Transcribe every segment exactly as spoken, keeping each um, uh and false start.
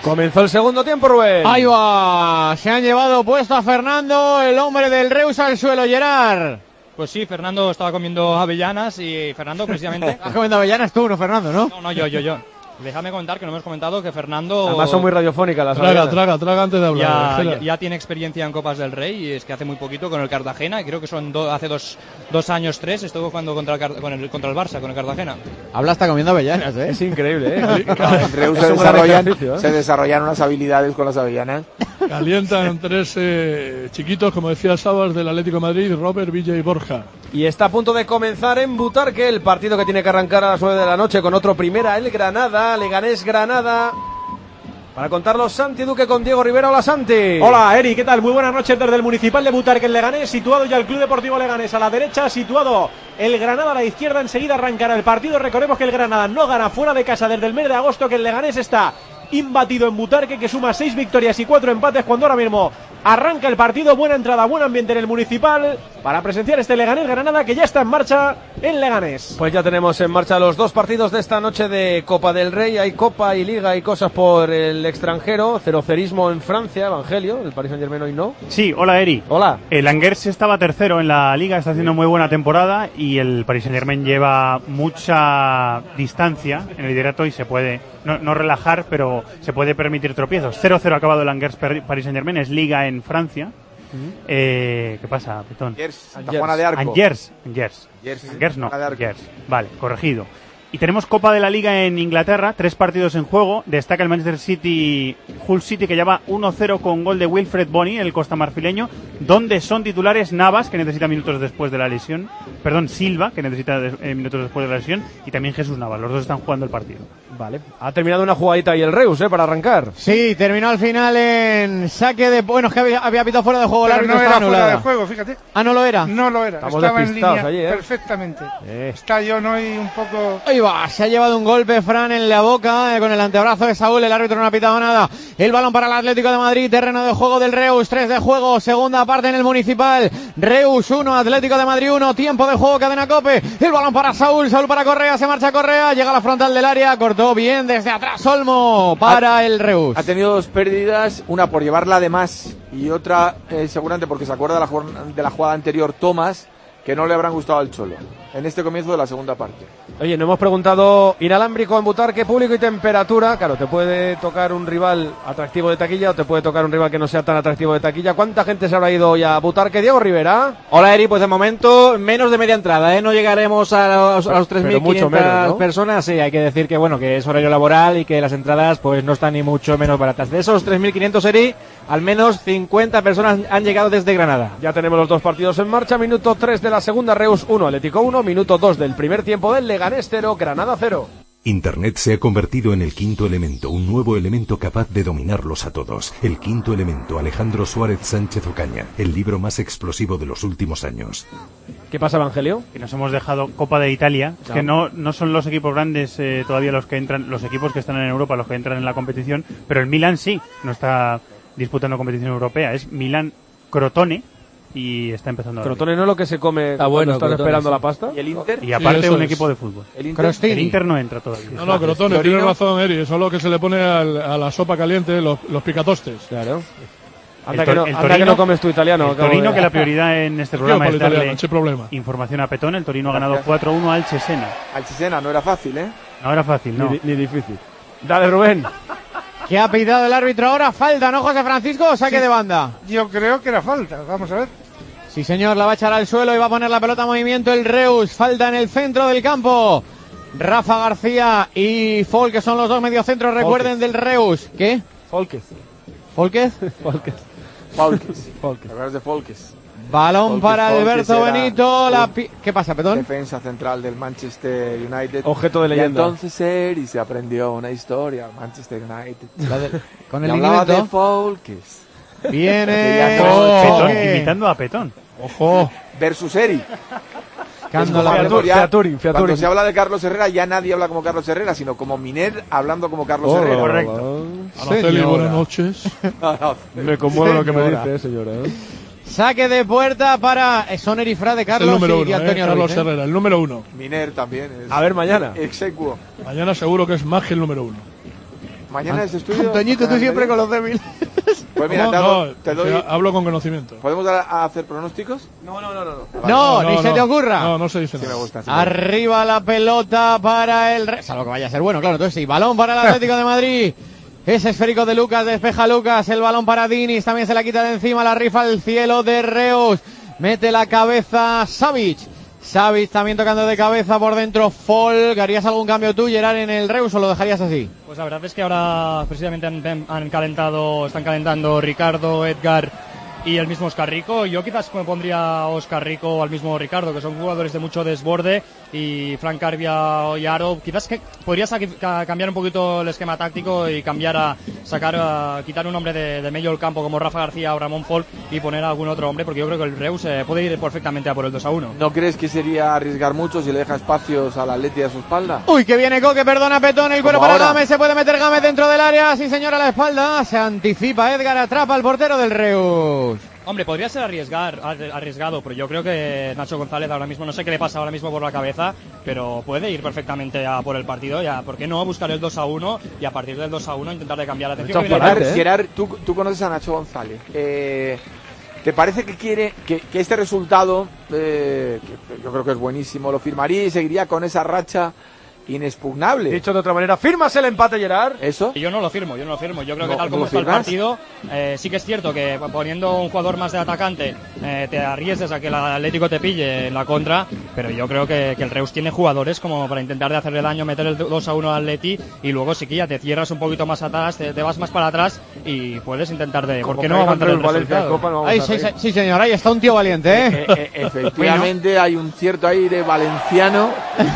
Comenzó el segundo tiempo, Rubén. Ahí va, se han llevado puesto a Fernando, el hombre del Reus al suelo, Gerard. Pues sí, Fernando estaba comiendo avellanas y Fernando precisamente... ¿Has comiendo avellanas tú, no Fernando, no? No, no, yo, yo, yo. Déjame comentar que no hemos comentado que Fernando... Además son muy radiofónicas las Traga, avellanas. traga, traga antes de hablar. Ya, ya, ya tiene experiencia en Copas del Rey y es que hace muy poquito con el Cartagena, y creo que son do, hace dos, dos años, tres, estuvo jugando contra el, con el, contra el Barça, con el Cartagena. Habla hasta comiendo avellanas, ¿eh? Es increíble, ¿eh? En Reus se desarrollan, ¿eh? se desarrollan unas habilidades con las avellanas. Calientan tres eh, chiquitos, como decía Sabas, del Atlético de Madrid, Robert, Villa y Borja. Y está a punto de comenzar en Butarque el partido que tiene que arrancar a las nueve de la noche con otro primera, el Granada, Leganés Granada. Para contarlo, Santi Duque con Diego Rivera. Hola, Santi. Hola, Eri, ¿qué tal? Muy buenas noches desde el Municipal de Butarque en Leganés, situado ya el Club Deportivo Leganés a la derecha, situado el Granada a la izquierda. Enseguida arrancará el partido. Recordemos que el Granada no gana fuera de casa desde el mes de agosto, que el Leganés está imbatido en Butarque, que suma seis victorias y cuatro empates cuando ahora mismo arranca el partido. Buena entrada, buen ambiente en el Municipal para presenciar este Leganés Granada, que ya está en marcha en Leganés. Pues ya tenemos en marcha los dos partidos de esta noche de Copa del Rey. Hay Copa y Liga y cosas por el extranjero. Cerocerismo en Francia, Evangelio, el Paris Saint-Germain hoy no. Sí, hola Eri. Hola. El Angers estaba tercero en la Liga, está haciendo muy buena temporada y el Paris Saint-Germain lleva mucha distancia en el liderato y se puede, no, no relajar, pero se puede permitir tropiezos. cero cero ha acabado el Angers Paris Saint-Germain, es Liga en Francia. Uh-huh. eh, ¿Qué pasa, Petón? Angers, Santa Juana de Arco. Angers, Angers, Angers, Angers no, Angers. Vale, corregido. Y tenemos Copa de la Liga en Inglaterra, tres partidos en juego. Destaca el Manchester City, Hull City, que lleva uno cero con gol de Wilfred Bony, el costamarfileño, donde son titulares Navas, que necesita minutos después de la lesión, perdón, Silva, que necesita de, eh, minutos después de la lesión, y también Jesús Navas. Los dos están jugando el partido. Vale. Ha terminado una jugadita ahí el Reus, ¿eh? Para arrancar. Sí, terminó al final en saque de... Bueno, es que había, había pitado fuera de juego. Pero el árbitro no era está anulada. fuera de juego, fíjate. Ah, ¿no lo era? No lo era. Estamos Estaba en línea allí, ¿eh? perfectamente. Eh. Está yo no y un poco... Ahí va, se ha llevado un golpe Fran en la boca eh, con el antebrazo de Saúl. El árbitro no ha pitado nada. El balón para el Atlético de Madrid. Terreno de juego del Reus. tres de juego. Segunda parte en el Municipal. Reus uno, Atlético de Madrid uno. Tiempo de juego, cadena Cope. El balón para Saúl. Saúl para Correa. Se marcha Correa. Llega a la frontal del área. Cortó bien desde atrás Olmo para ha, el Reus. Ha tenido dos pérdidas. Una por llevarla de más y otra eh, seguramente porque se acuerda de la, de la jugada anterior Tomás, que no le habrán gustado al Cholo en este comienzo de la segunda parte. Oye, no hemos preguntado inalámbrico en Butarque, público y temperatura. Claro, te puede tocar un rival atractivo de taquilla o te puede tocar un rival que no sea tan atractivo de taquilla. ¿Cuánta gente se habrá ido hoy a Butarque? Diego Rivera. Hola Eri, pues de momento menos de media entrada, ¿eh? No llegaremos a los, a los tres mil quinientas ¿no? personas. Sí, hay que decir que bueno, que es horario laboral y que las entradas pues no están ni mucho menos baratas. De esos tres mil quinientos, Eri, al menos cincuenta personas han llegado desde Granada. Ya tenemos los dos partidos en marcha. Minuto tres de la segunda, Reus uno, Atlético uno. Minuto dos del primer tiempo del Leganés cero, Granada cero. Internet se ha convertido en el quinto elemento, un nuevo elemento capaz de dominarlos a todos. El quinto elemento, Alejandro Suárez Sánchez Ocaña, el libro más explosivo de los últimos años. ¿Qué pasa, Evangelio? Que nos hemos dejado Copa de Italia, no. que no, no son los equipos grandes eh, todavía los que entran, los equipos que están en Europa los que entran en la competición, pero el Milan sí, no está disputando competición europea, es Milan Crotone. Y está empezando. Crotone no es lo que se come ah, bueno, estás Crotone, esperando sí. la pasta. ¿Y el Inter? Y aparte sí, un es. equipo de fútbol. El Inter, el Inter no entra todavía. No, no, Crotone, tienes razón, Eri. Eso es lo que se le pone al, a la sopa caliente, los, los picatostes. Claro. El, Anda, que no, el anda Torino, que no comes tu italiano. El Torino, de... que la prioridad en este programa es darle problema. información a Petón. El Torino ha ganado cuatro uno al Cesena. Al Cesena no era fácil, ¿eh? No era fácil, no. Ni, ni difícil. Dale, Rubén. ¿Qué ha pitado el árbitro ahora? Falta, ¿no, José Francisco? ¿O saque sí, de banda? Yo creo que era falta. Vamos a ver. Sí, señor, la va a echar al suelo y va a poner la pelota en movimiento el Reus. Falta en el centro del campo. Rafa García y Folk, que son los dos mediocentros, recuerden, del Reus. ¿Qué? Folkes. ¿Folkes? Folkes. Folkes. Folkes. ¿Te de Folkes? Balón Folkes, para Folkes Alberto Benito. La pi- ¿Qué pasa, Petón? Defensa central del Manchester United. Objeto de leyenda. Y entonces Eri se aprendió una historia. Manchester United. La de, con el y hablaba inglés, de Folkes. Viene oh, Petón, imitando a Petón. Ojo. Versus Eri. Cando la Fiaturin, Fiaturin, Fiaturin. Cuando se habla de Carlos Herrera, ya nadie habla como Carlos Herrera, sino como Miner hablando como Carlos oh, Herrera. Correcto. Araceli, buenas noches. Me conmueve lo que me dice, señora. ¿eh? Saque de puerta para Soner y Fra de Carlos el número y, uno, y Antonio eh, Carlos Ruiz, ¿eh? Herrera, el número uno. Miner también. Es a ver mañana. Execuo. Mañana seguro que es más que el número uno. Mañana es estudio. Antoñito, tú siempre con los débiles. Pues mira, no, te, no, te doy... o sea, hablo con conocimiento. ¿Podemos dar a hacer pronósticos? No, no, no, no. No, no, no ni no, se te ocurra. No, no se dice sí nada. Me gusta, sí Arriba la pelota para el... Re... Salvo que vaya a ser bueno, claro. Entonces sí, balón para el Atlético de Madrid. Ese esférico de Lucas, despeja Lucas. El balón para Dinis, también se la quita de encima. La rifa al cielo de Reus. Mete la cabeza Savic. Savic también tocando de cabeza por dentro. Folk, ¿harías algún cambio tú, Gerard, en el Reus o lo dejarías así? Pues la verdad es que ahora precisamente han, han calentado, están calentando Ricardo, Edgar y el mismo Oscar Rico. Yo quizás me pondría a Oscar Rico o al mismo Ricardo, que son jugadores de mucho desborde, y Frank Carbia y Aro. Quizás que podrías cambiar un poquito el esquema táctico y cambiar a sacar, a quitar un hombre de, de medio del campo como Rafa García o Ramón Folk y poner a algún otro hombre, porque yo creo que el Reus eh, puede ir perfectamente a por el dos a uno. ¿No crees que sería arriesgar mucho si le deja espacios al Atleti a su espalda? Uy, que viene Coque, perdona Petón, el cuero para ahora. Gámez, se puede meter Gámez dentro del área, sí señor, a la espalda, se anticipa Edgar, atrapa al portero del Reus. Hombre, podría ser arriesgar, arriesgado, pero yo creo que Nacho González ahora mismo, no sé qué le pasa ahora mismo por la cabeza, pero puede ir perfectamente a por el partido. Ya, ¿por qué no buscar el dos a uno y a partir del dos a uno intentar de cambiar la atención? Gerard, ¿eh? Gerard, tú, tú conoces a Nacho González. Eh, ¿Te parece que quiere que, que este resultado, eh, que yo creo que es buenísimo, lo firmaría y seguiría con esa racha inexpugnable? Dicho de otra manera, ¿firmas el empate, Gerard? ¿Eso? Yo no lo firmo, yo no lo firmo. Yo creo no, que tal como está el partido, eh, sí que es cierto que poniendo un jugador más de atacante eh, te arriesgas a que el Atlético te pille en la contra, pero yo creo que, que el Reus tiene jugadores como para intentar de hacerle daño, meter el dos a uno al Atleti y luego sí que ya te cierras un poquito más atrás, te, te vas más para atrás y puedes intentar de... ¿Por qué no aguantar el resultado? Copa, no Ay, sí, sí, señor, ahí está un tío valiente, ¿eh? eh, eh efectivamente bueno. Hay un cierto aire valenciano.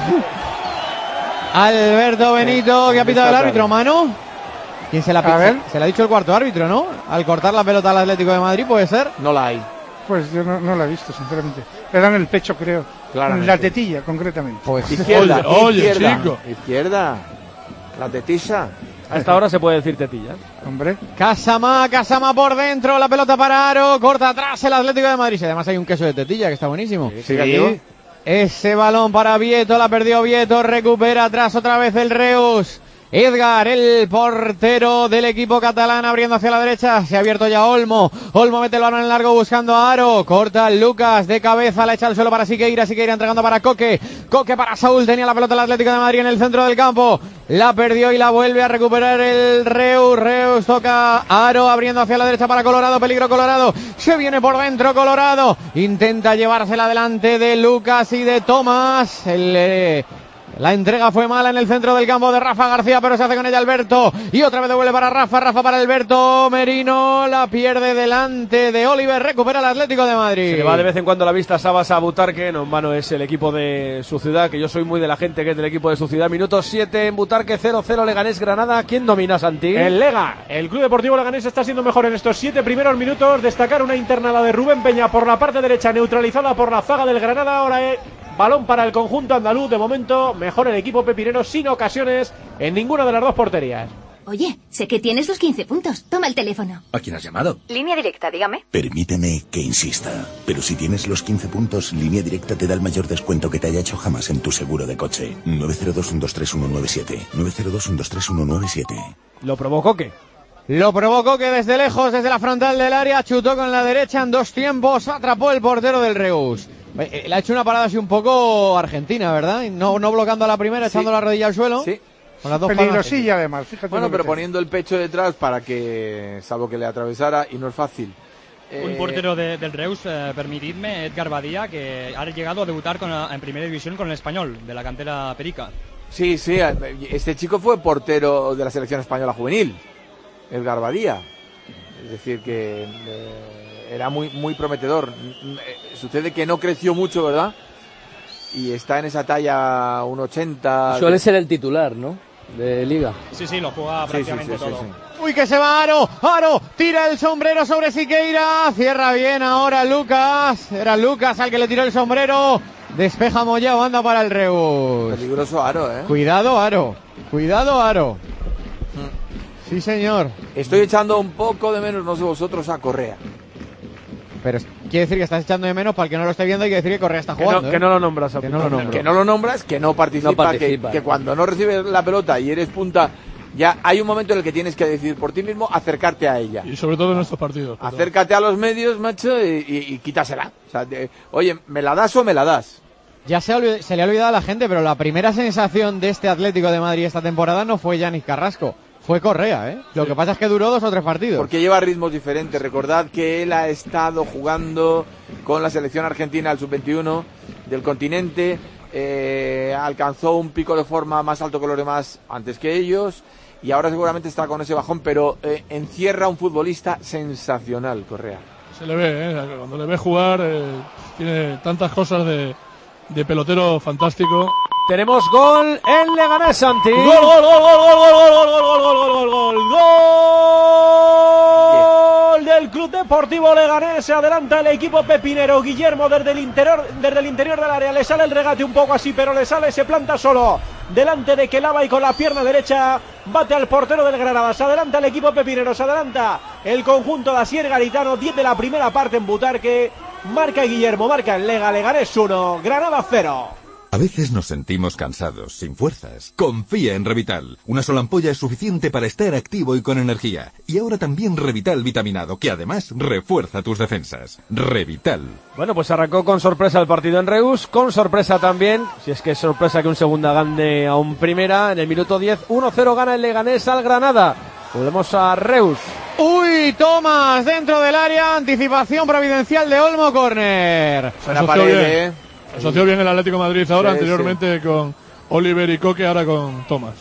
Alberto Benito, que ha pitado el árbitro, mano. ¿Quién se la ha pisa? Se la ha dicho el cuarto árbitro, ¿no? Al cortar la pelota al Atlético de Madrid, ¿puede ser? No la hay. Pues yo no, no la he visto, sinceramente. Le dan el pecho, creo. En la tetilla, concretamente. Pues izquierda, oye, izquierda, oye, chico. Izquierda. La tetilla. A esta hora se puede decir tetilla. Hombre. Casama, Casama por dentro, la pelota para Aro, corta atrás el Atlético de Madrid. Además hay un queso de tetilla que está buenísimo. Sí, sí. Ese balón para Vieto, la perdió Vieto, recupera atrás otra vez el Reus. Edgar, el portero del equipo catalán, abriendo hacia la derecha, se ha abierto ya Olmo. Olmo mete el balón en largo buscando a Aro, corta Lucas de cabeza, la echa al suelo para Siqueira, Siqueira entregando para Coque, Coque para Saúl, tenía la pelota el Atlético de Madrid en el centro del campo, la perdió y la vuelve a recuperar el Reus. Reus toca Aro, abriendo hacia la derecha para Colorado, peligro Colorado, se viene por dentro Colorado, intenta llevársela delante de Lucas y de Tomás, el... Eh, La entrega fue mala en el centro del campo de Rafa García, pero se hace con ella Alberto. Y otra vez devuelve para Rafa, Rafa para Alberto. Merino la pierde delante de Oliver. Recupera el Atlético de Madrid. Se le va de vez en cuando la vista a Sabas a Butarque. No en vano es el equipo de su ciudad, que yo soy muy de la gente que es del equipo de su ciudad. Minuto siete en Butarque, cero cero Leganés Granada. ¿Quién domina, Santi? El Lega. El Club Deportivo Leganés está siendo mejor en estos siete primeros minutos. Destacar una internada de Rubén Peña por la parte derecha, neutralizada por la zaga del Granada. Ahora es balón para el conjunto andaluz. De momento, mejor el equipo pepinero, sin ocasiones en ninguna de las dos porterías. Oye, sé que tienes los quince puntos. Toma el teléfono. ¿A quién has llamado? Línea Directa, dígame. Permíteme que insista, pero si tienes los quince puntos, Línea Directa te da el mayor descuento que te haya hecho jamás en tu seguro de coche. nueve cero dos, uno dos tres, uno nueve siete. nueve cero dos, uno dos tres, uno nueve siete. ¿Lo provocó qué? Lo provocó que desde lejos, desde la frontal del área, chutó con la derecha en dos tiempos, atrapó el portero del Reus. Le ha hecho una parada así un poco argentina, ¿verdad? No, no bloqueando a la primera, sí. Echando la rodilla al suelo. Sí. Con las dos peligrosilla además, fíjate. Bueno, pero poniendo el pecho detrás para que, salvo que le atravesara, y no es fácil. Un eh... portero de, del Reus, eh, permitidme, Edgar Badía, que ha llegado a debutar con la, en primera división con el Español, de la cantera Perica. Sí, sí, este chico fue portero de la selección española juvenil, Edgar Badía. Es decir, que eh, era muy, muy prometedor. Sucede que no creció mucho, ¿verdad? Y está en esa talla uno ochenta. Suele ser el titular, ¿no? De Liga. Sí, sí, lo juega prácticamente sí, sí, sí, todo. Sí, sí. Uy, que se va Aro, Aro, tira el sombrero sobre Siqueira, cierra bien ahora Lucas, era Lucas al que le tiró el sombrero, despeja Mollao, anda para el Reus. Peligroso Aro, ¿eh? Cuidado Aro, cuidado Aro. Sí, señor. Estoy echando un poco de menos, no sé vosotros, a Correa. Pero quiere decir que estás echando de menos, para el que no lo esté viendo, hay que decir que Correa está jugando. Que no, ¿eh? que no lo nombras. Que no lo nombras. Que no lo nombras, que no participa, no participa. Que, que cuando no recibes la pelota y eres punta ya hay un momento en el que tienes que decidir por ti mismo, acercarte a ella. Y sobre todo en estos partidos. Acércate a los medios, macho, y, y, y quítasela. O sea, de, oye, ¿me la das o me la das? Ya se, olvid- se le ha olvidado a la gente, pero la primera sensación de este Atlético de Madrid esta temporada no fue Yanis Carrasco, fue Correa, ¿eh? Lo que pasa es que duró dos o tres partidos. Porque lleva ritmos diferentes. Recordad que él ha estado jugando con la selección argentina al sub veintiuno del continente, eh, alcanzó un pico de forma más alto que los demás antes que ellos, y ahora seguramente está con ese bajón, pero eh, encierra un futbolista sensacional, Correa. Se le ve, ¿eh? Cuando le ve jugar, eh, tiene tantas cosas de... de pelotero fantástico. Tenemos gol en Leganés, Santi. Gol, gol, gol, gol, gol, gol, gol, gol, gol, gol, gol, gol, gol, gol del Club Deportivo Leganés. Se adelanta el equipo pepinero. Guillermo desde el interior, desde el interior del área. Le sale el regate un poco así, pero le sale, se planta solo delante de Kelaba y con la pierna derecha bate al portero del Granada. Se adelanta el equipo pepinero, se adelanta el conjunto de Asier Garitano. diez de la primera parte en Butarque. Marca Guillermo, marca el Lega, Leganés uno, Granada cero. A veces nos sentimos cansados, sin fuerzas. Confía en Revital. Una sola ampolla es suficiente para estar activo y con energía. Y ahora también Revital vitaminado, que además refuerza tus defensas. Revital. Bueno, pues arrancó con sorpresa el partido en Reus, con sorpresa también, si es que es sorpresa que un segunda gane a un primera, en el minuto diez, uno cero gana el Leganés al Granada. Volvemos a Reus. Uy, Tomás, dentro del área, anticipación providencial de Olmo, córner. Se asoció bien, ¿eh? Se asoció bien el Atlético de Madrid ahora, sí, anteriormente sí, con Oliver y Coque, ahora con Tomás.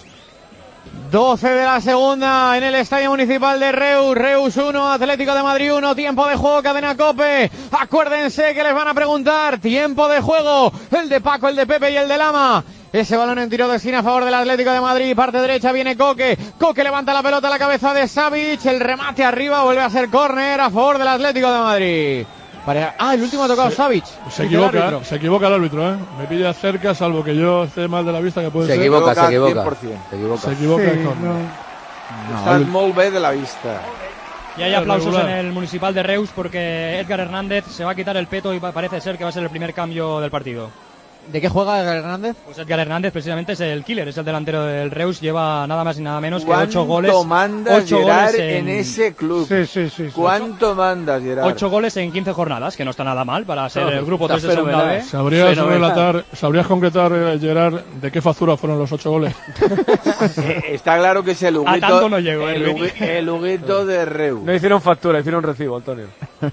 doce de la segunda en el Estadio Municipal de Reus. Reus uno, Atlético de Madrid uno. Tiempo de juego, Cadena COPE. Acuérdense que les van a preguntar. Tiempo de juego. El de Paco, el de Pepe y el de Lama. Ese balón en tiro de esquina a favor del Atlético de Madrid. Parte derecha viene Coque. Coque levanta la pelota a la cabeza de Savic. El remate arriba vuelve a ser córner a favor del Atlético de Madrid. Para... Ah, el último ha tocado Savic. Se equivoca, se equivoca el árbitro, ¿eh? Me pilla cerca, salvo que yo esté mal de la vista, que puede se ser. Equivoca, se equivoca, cien por ciento. se equivoca. Se equivoca. Sí, el no. No, Estás muy bien de la vista. Y hay aplausos en el Municipal de Reus porque Edgar Hernández se va a quitar el peto y parece ser que va a ser el primer cambio del partido. ¿De qué juega Edgar Hernández? Pues Edgar Hernández precisamente es el killer, es el delantero del Reus, lleva nada más y nada menos que ocho goles. ¿Cuánto mandas, ocho Gerard, goles en... en ese club? Sí, sí, sí. sí. ¿Cuánto mandas, Gerard? Ocho goles en quince jornadas, que no está nada mal para ser no, el grupo tres de segunda B. ¿Sabrías relatar, sabrías concretar, Gerard, de qué factura fueron los ocho goles? eh, está claro que es el Huguito, a tanto no llegó, el, el, Huguito, el Huguito de Reus. No hicieron factura, hicieron recibo, Antonio.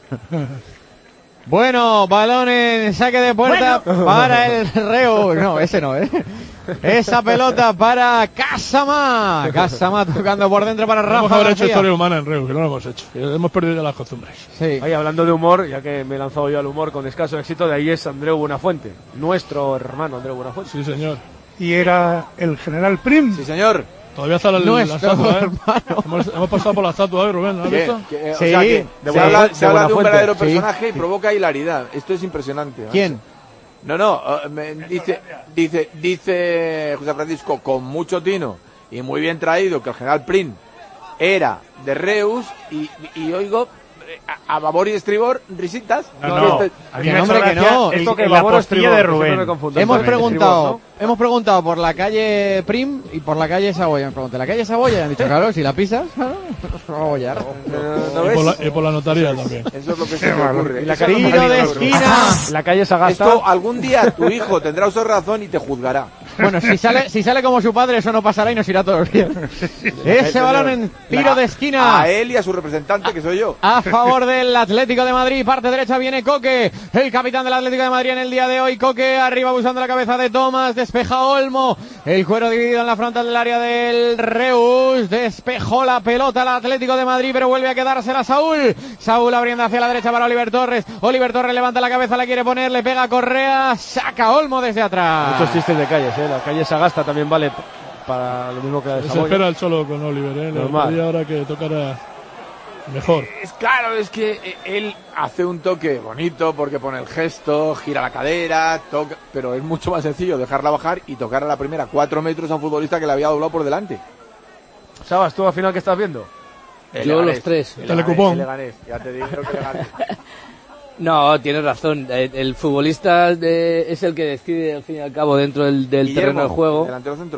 Bueno, balón en saque de puerta bueno. para el Reus. No, ese no, ¿eh? Esa pelota para Casamá. Casamá tocando por dentro para Rafa. Hemos haber García. hecho historia humana en Reus, que no lo hemos hecho. Que hemos perdido ya las costumbres. Sí. Oye, hablando de humor, ya que me he lanzado yo al humor con escaso éxito, de ahí es Andreu Buenafuente. Nuestro hermano Andreu Buenafuente. Sí, señor. Y era el general Prim. Sí, señor. Todavía está la, la estatua, ¿eh? hemos, hemos pasado por la estatua, ¿eh, Rubén? ¿No has visto? Que, sí. O sea que de se habla, se habla de un verdadero sí. personaje y provoca hilaridad. Esto es impresionante, ¿no? ¿Quién? No, no, uh, me, dice, dice, dice José Francisco con mucho tino y muy bien traído que el general Prim era de Reus y, y oigo a, a babor y estribor risitas. No, no, este, a mí que me ha hombre, hecho que gracia no. el- Esto que la babor o postilla estribor, de que siempre Rubén. me confundo. Hemos Estribor, preguntado, ¿no? hemos preguntado por la calle Prim y por la calle Saboya. Me pregunté, ¿la calle Saboya? Y han dicho, claro, si la pisas, claro, no va a bollar. ¿No Y ves? por, la, y por la notaría también. Eso es lo que se me ocurre. Y la Eso es lo que Tiro se me de ocurre. esquina. La calle Sagasta. Esto algún día tu hijo tendrá usted razón y te juzgará. Bueno, si sale, si sale como su padre, eso no pasará y nos irá todos los días. Ese balón en tiro de esquina. A él y a su representante, que soy yo. A favor del Atlético de Madrid, parte derecha viene Coque, el capitán del Atlético de Madrid en el día de hoy. Coque arriba buscando la cabeza de Tomás, despeja Olmo, el cuero dividido en la frontal del área del Reus, despejó la pelota al Atlético de Madrid, pero vuelve a quedársela Saúl. Saúl abriendo hacia la derecha para Oliver Torres. Oliver Torres levanta la cabeza, la quiere poner, le pega Correa, saca Olmo desde atrás. Muchos chistes de calles, ¿eh? La calle Sagasta también vale para lo mismo que la de Se Saboya. espera el solo con Oliver, ¿eh? Le Normal. gustaría ahora que tocara mejor. Es claro, es que eh, él hace un toque bonito porque pone el gesto, gira la cadera, toca, pero es mucho más sencillo dejarla bajar y tocar a la primera cuatro metros a un futbolista que le había doblado por delante. Sabas, ¿tú al final qué estás viendo? Yo El Leganés, los tres. el Telecupón. Leganés, el Leganés, ya te digo que Leganés. No, tienes razón. El, el futbolista de, es el que decide al fin y al cabo dentro del, del Guillermo, terreno de juego. delantero centro.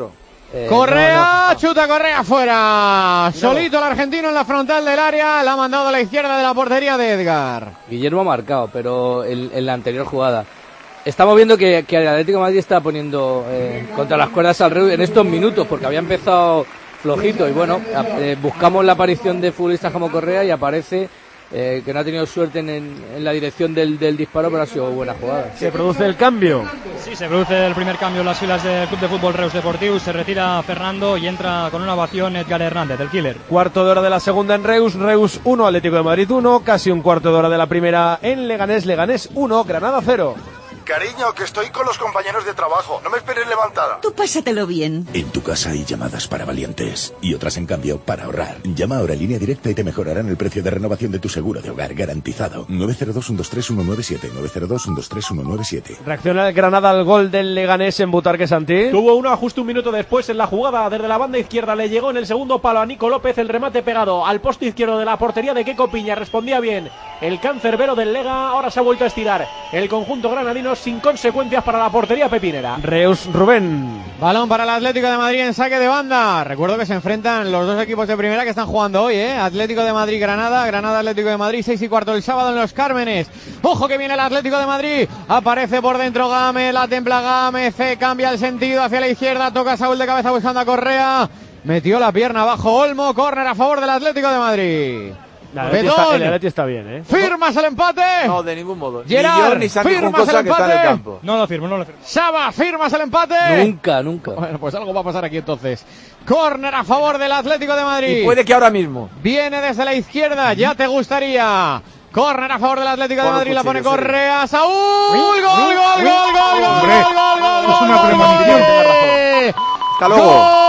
Eh, Correa, no, no. chuta Correa fuera. Solito el argentino en la frontal del área, la ha mandado a la izquierda de la portería de Edgar. Guillermo ha marcado, pero en, en la anterior jugada. Estamos viendo que, que el Atlético de Madrid está poniendo eh, contra las cuerdas al Reus en estos minutos, porque había empezado flojito y bueno, eh, buscamos la aparición de futbolistas como Correa y aparece eh, que no ha tenido suerte en, en, en la dirección del, del disparo, pero ha sido buena jugada. Se produce el cambio. Sí, se produce el primer cambio en las filas del Club de Fútbol Reus Deportiu. Se retira Fernando y entra con una ovación Edgar Hernández, el killer. Cuarto de hora de la segunda en Reus, Reus uno, Atlético de Madrid uno, casi un cuarto de hora de la primera en Leganés, Leganés uno, Granada cero. Cariño, que estoy con los compañeros de trabajo. No me esperes levantada. Tú pásatelo bien. En tu casa hay llamadas para valientes y otras, en cambio, para ahorrar. Llama ahora a Línea Directa y te mejorarán el precio de renovación de tu seguro de hogar garantizado. nueve cero dos, uno dos tres, uno nueve siete. nueve cero dos, uno dos tres, uno nueve siete. Reacciona el Granada al gol del Leganés en Butarque, Santi. Tuvo uno justo un minuto después en la jugada. Desde la banda izquierda le llegó en el segundo palo a Nico López. El remate pegado al poste izquierdo de la portería de Keco Piña. Respondía bien el cancerbero del Lega. Ahora se ha vuelto a estirar el conjunto granadino sin consecuencias para la portería pepinera. Reus, Rubén. Balón para el Atlético de Madrid en saque de banda. Recuerdo que se enfrentan los dos equipos de primera que están jugando hoy, ¿eh? Atlético de Madrid, Granada. Granada, Atlético de Madrid, seis y cuarto el sábado en Los Cármenes. Ojo que viene el Atlético de Madrid. Aparece por dentro Gámez, la templa Gámez. C cambia el sentido hacia la izquierda. Toca Saúl de cabeza buscando a Correa. Metió la pierna abajo Olmo. Córner a favor del Atlético de Madrid. El Atleti está, el Atleti está bien, ¿eh? ¿Firmas el empate? No, de ningún modo. Gerard, ni yo ni Santi Juncosa, que está en el campo. No lo firmo, no lo firmo. Saba, ¿firmas el empate? Nunca, nunca. Bueno, pues algo va a pasar aquí entonces. Córner a favor del Atlético de Madrid. Y puede que ahora mismo. Viene desde la izquierda, ya te gustaría. Córner a favor del Atlético de Madrid, la pone Correa. Saúl, gol, gol, gol, gol, gol, gol, gol, gol, gol. Es una premonición. Hasta luego.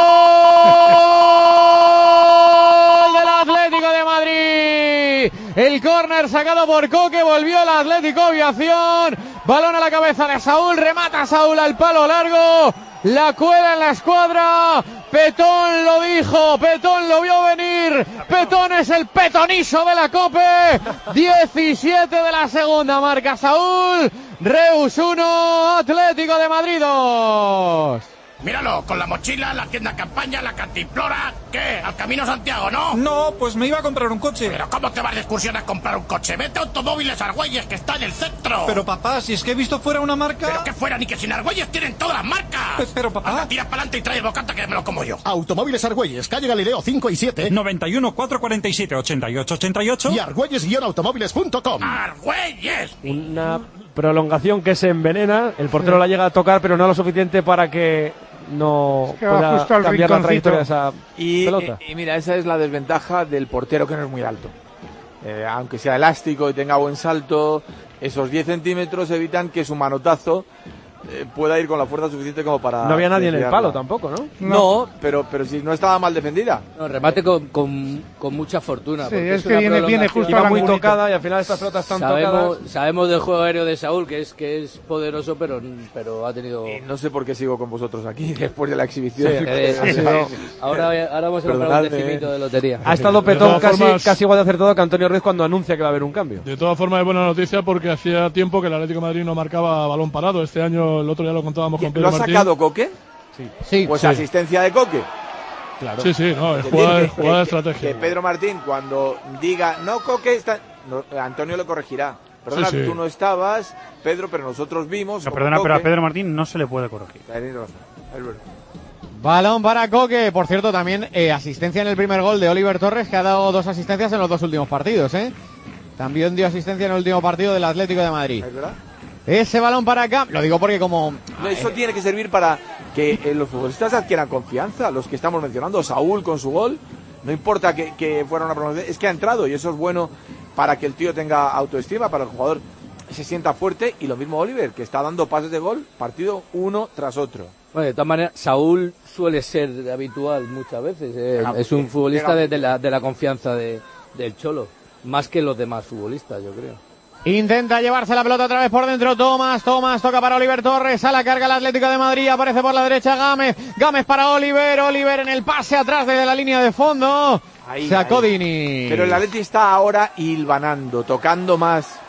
El córner sacado por Coque, volvió el Atlético Aviación, balón a la cabeza de Saúl, remata Saúl al palo largo, la cuela en la escuadra, Petón lo dijo, Petón lo vio venir, Petón es el petonizo de la Cope, diecisiete de la segunda, marca Saúl, Reus uno, Atlético de Madrid dos. Míralo, con la mochila, la tienda campaña, la cantimplora. ¿Qué? ¿Al Camino Santiago, no? No, pues me iba a comprar un coche. ¿Pero cómo te vas de excursión a comprar un coche? Vete a Automóviles Argüelles, que está en el centro. Pero papá, si es que he visto fuera una marca... Pero que fuera, ni que sin Argüelles tienen todas las marcas. Pero papá... Anda, tira para adelante y trae el bocata que me lo como yo. Automóviles Argüelles, calle Galileo cinco y siete. noventa y uno, cuatrocientos cuarenta y siete, ochenta y ocho, ochenta y ocho. Y argüelles guion automóviles punto com. ¡Argüelles! Una prolongación que se envenena. El portero la llega a tocar, pero no lo suficiente para que no que va pueda cambiar la trayectoria de esa y, pelota. Y, y mira, esa es la desventaja del portero, que no es muy alto. Eh, aunque sea elástico y tenga buen salto, esos diez centímetros evitan que su manotazo eh, pueda ir con la fuerza suficiente como para... No había nadie en el desviarla. palo tampoco, ¿no? No, pero, pero si no estaba mal defendida. No, remate con, con, con mucha fortuna. Sí, porque es es que una viene, viene justo Iba a la muy angulita. tocada y al final estas pelotas están sabemos, tocadas. sabemos del juego aéreo de Saúl, que es que es poderoso, pero, pero ha tenido... Y no sé por qué sigo con vosotros aquí después de la exhibición. Sí, eh, Ha sido- ahora, ahora vamos a comprar un Perdonadme, decimito de lotería. Ha estado De Petón todas casi, formas- casi igual de acertado que Antonio Ruiz cuando anuncia que va a haber un cambio. De todas formas es buena noticia porque hacía tiempo que el Atlético de Madrid no marcaba balón parado. Este año, el otro día lo contábamos con Pedro ¿Lo ha Martín. sacado Coque? Sí. Sí, Pues sí. asistencia de Coque. Claro. Sí, sí, no, es Es jugada, decir, es jugada de que, estrategia. que Pedro Martín, cuando diga no, Coque está, no, Antonio le corregirá. Perdona, Sí, sí. tú no estabas, Pedro, pero nosotros vimos. No, como perdona, pero a Coque- Pedro Martín no se le puede corregir. Tenéis razón, es verdad. Balón para Coque, por cierto también eh, asistencia en el primer gol de Oliver Torres, que ha dado dos asistencias en los dos últimos partidos, ¿eh? También dio asistencia en el último partido del Atlético de Madrid. ¿Es verdad? Ese balón para acá, lo digo porque como... No, eso tiene que servir para que eh, los futbolistas adquieran confianza, los que estamos mencionando, Saúl con su gol, no importa que, que fuera una promoción, es que ha entrado y eso es bueno para que el tío tenga autoestima, para que el jugador se sienta fuerte, y lo mismo Oliver, que está dando pases de gol, partido uno tras otro. Bueno, de todas maneras, Saúl suele ser habitual muchas veces. eh. Llega- es un futbolista llega- de, de la, de la confianza de, del Cholo, más que los demás futbolistas, yo creo. Intenta llevarse la pelota otra vez por dentro Tomás, Tomás toca para Oliver Torres, a la carga el Atlético de Madrid, aparece por la derecha Gámez, Gámez para Oliver, Oliver en el pase atrás desde la línea de fondo, Ahí, sacó ahí. Dini. Pero el Atleti está ahora hilvanando, tocando más,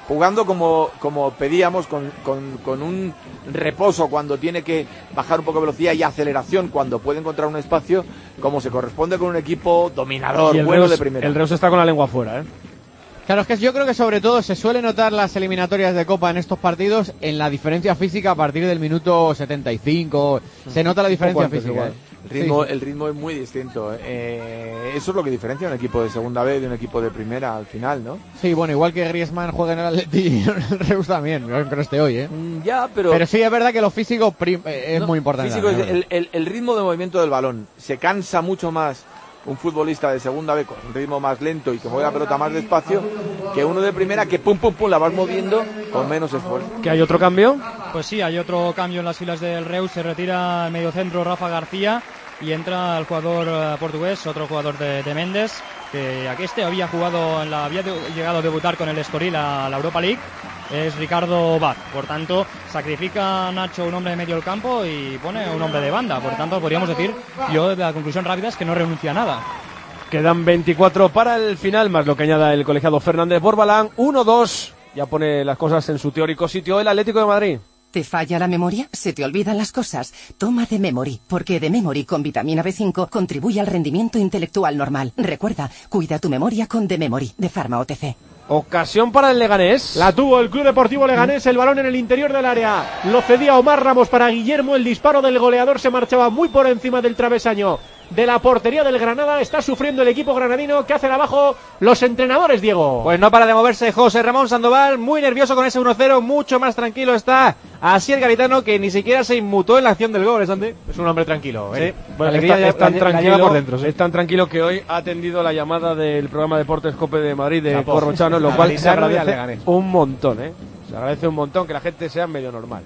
jugando como, como pedíamos, con, con, con un reposo cuando tiene que bajar un poco de velocidad y aceleración cuando puede encontrar un espacio, como se corresponde con un equipo dominador, bueno Reus, de primera. El Reus está con la lengua afuera, ¿eh? Claro, es que yo creo que sobre todo se suele notar las eliminatorias de Copa en estos partidos en la diferencia física a partir del minuto setenta y cinco. Se nota la diferencia física. ¿eh? El ritmo, sí. el ritmo es muy distinto. Eh, eso es lo que diferencia un equipo de segunda B de un equipo de primera al final, ¿no? Sí, bueno, igual que Griezmann juega en el Atleti y el Reus también, yo creo este hoy, ¿eh? Mm, ya, pero... Pero sí es verdad que lo físico prim- es no, muy importante. Físico también, es el, el, el ritmo de movimiento del balón. Se cansa mucho más un futbolista de segunda B con un ritmo más lento y que mueve la pelota más despacio que uno de primera que pum pum pum la vas moviendo con menos esfuerzo. ¿Que hay otro cambio? Pues sí, hay otro cambio en las filas del Reus. Se retira el mediocentro Rafa García y entra el jugador uh, portugués, otro jugador de, de Méndez, que aquí este había jugado, en la, había de, llegado a debutar con el Estoril a la Europa League. Es Ricardo Baz. Por tanto, sacrifica Nacho un hombre de medio del campo y pone un hombre de banda. Por tanto, podríamos decir, yo la conclusión rápida es que no renuncia a nada. Quedan veinticuatro para el final, más lo que añada el colegiado Fernández Borbalán. uno dos. Ya pone las cosas en su teórico sitio el Atlético de Madrid. ¿Te falla la memoria? ¿Se te olvidan las cosas? Toma The Memory, porque The Memory con vitamina B cinco contribuye al rendimiento intelectual normal. Recuerda, cuida tu memoria con The Memory, de Pharma O T C. Ocasión para el Leganés. La tuvo el Club Deportivo Leganés, el balón en el interior del área. Lo cedía Omar Ramos para Guillermo, el disparo del goleador se marchaba muy por encima del travesaño de la portería del Granada. Está sufriendo el equipo granadino. ¿Qué hacen abajo los entrenadores, Diego? Pues no para de moverse José Ramón Sandoval, muy nervioso con ese uno cero, mucho más tranquilo está así el gaditano, que ni siquiera se inmutó en la acción del gol, ¿eh, Santi? Es un hombre tranquilo, ¿eh? Sí. Bueno, La está, alegría es, tan la- la tranquilo, lleva por dentro, sí. es tan tranquilo que hoy ha atendido la llamada del programa Deportes Cope de Madrid de Chapo. Corrochano, lo A cual se Garitano y al agradece Leganés. un montón, ¿eh? Se agradece un montón que la gente sea medio normal.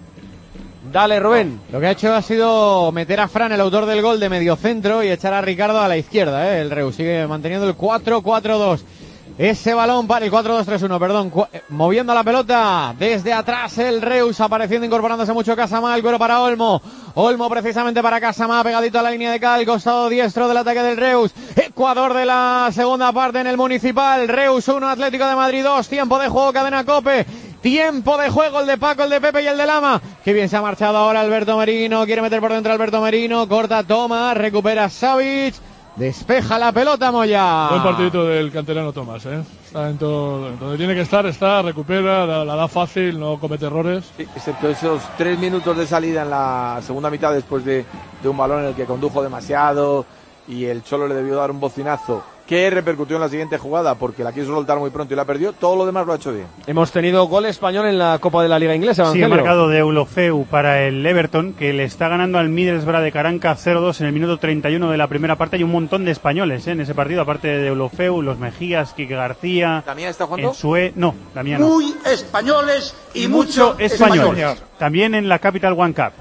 Dale, Rubén. Lo que ha hecho ha sido meter a Fran, el autor del gol, de mediocentro y echar a Ricardo a la izquierda, ¿eh? El Reus sigue manteniendo el cuatro cuatro dos. Ese balón para el cuatro dos tres uno, perdón, cu- eh, moviendo la pelota desde atrás el Reus, apareciendo, incorporándose mucho Casamá, el cuero para Olmo, Olmo precisamente para Casamá, pegadito a la línea de cal, costado diestro del ataque del Reus, Ecuador de la segunda parte en el Municipal, Reus uno, Atlético de Madrid dos, tiempo de juego, cadena COPE, tiempo de juego, el de Paco, el de Pepe y el de Lama, que bien se ha marchado ahora Alberto Merino, quiere meter por dentro Alberto Merino, corta, toma, recupera Savic, despeja la pelota Moya. Buen partidito del canterano Tomás, ¿eh? Está en todo, donde tiene que estar, está, recupera, la, la da fácil, no comete errores. Sí, excepto esos tres minutos de salida en la segunda mitad después de, de un balón en el que condujo demasiado y el Cholo le debió dar un bocinazo que repercutió en la siguiente jugada porque la quiso soltar muy pronto y la perdió. Todo lo demás lo ha hecho bien. Hemos tenido gol español en la Copa de la Liga Inglesa, Sí, Evangelio. ha marcado de Eulofeu para el Everton, que le está ganando al Middlesbrough de Caranca cero dos en el minuto treinta y uno de la primera parte. Hay un montón de españoles, ¿eh? En ese partido, aparte de Eulofeu, los Mejías, Quique García. ¿Damián está jugando? Ensue, no, Damián no. Muy españoles y Mucho mucho españoles. españoles. También en la Capital One Cup.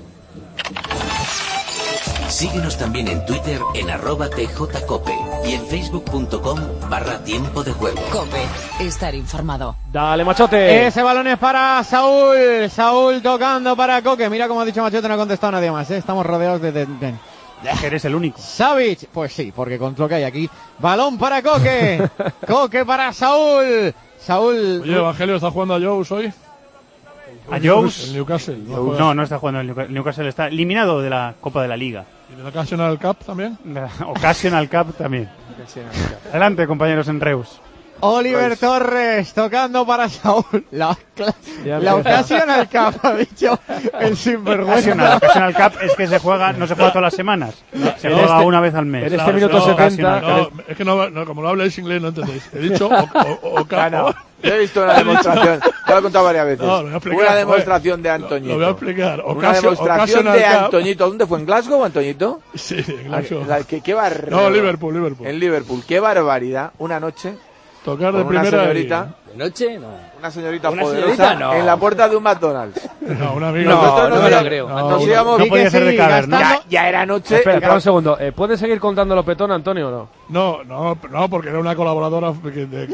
Síguenos también en Twitter en arroba tjcope y en facebook.com barra tiempo de juego. Cope, estar informado. Dale, Machote. Ese balón es para Saúl, Saúl tocando para Coque, mira como ha dicho Machote, no ha contestado nadie más, ¿eh? Estamos rodeados de... de, de... Eres el único. Savic, pues sí, porque con lo que hay aquí, balón para Coque, Coque para Saúl, Saúl... Oye, Evangelio, ¿está jugando a Jones hoy? ¿A Jones? El Newcastle. No, No, juega. no está jugando el Newcastle. Newcastle está eliminado de la Copa de la Liga. ¿Y de la National Cup también? La Occasional Cup también. Adelante, compañeros en Reus. Oliver Pues- Torres tocando para Saúl. La, cla- Ya la empezó. ocasión al cap, ha dicho el sinvergüenza. Ocasional, Ocasional Cup es que se juega, no se juega todas las semanas. Se en juega este- una vez al mes. en este Claro, minuto no, setenta, Ocasional. No, es que no, no, como no habláis inglés no entendéis. He dicho o, o, o, Ah, no. o- Yo he visto una demostración, ya lo he contado varias veces. No, lo voy a explicar, una joder. demostración de Antoñito. Lo voy a explicar. Una Ocasio- demostración de Occasional Cup. Antoñito. ¿Dónde fue? ¿En Glasgow, Antoñito? Sí, en Glasgow. La- qué, qué bar- No, Liverpool, Liverpool. En Liverpool. Qué barbaridad. Una noche. Tocar de con una primera y- señorita. ¿De noche? No. Una señorita ¿Una poderosa señorita? No. en la puerta de un McDonald's. No, una amiga. Nosotros no nos me lo íbamos- creo. Nos No, íbamos- No Y podía que ser de sí, caber, ¿no? gastando- ya, ya era noche. Espera, espera un segundo. Eh, ¿Puedes seguir contando lo petón, Antonio, o no? No, no, no, porque era una colaboradora que- de, de-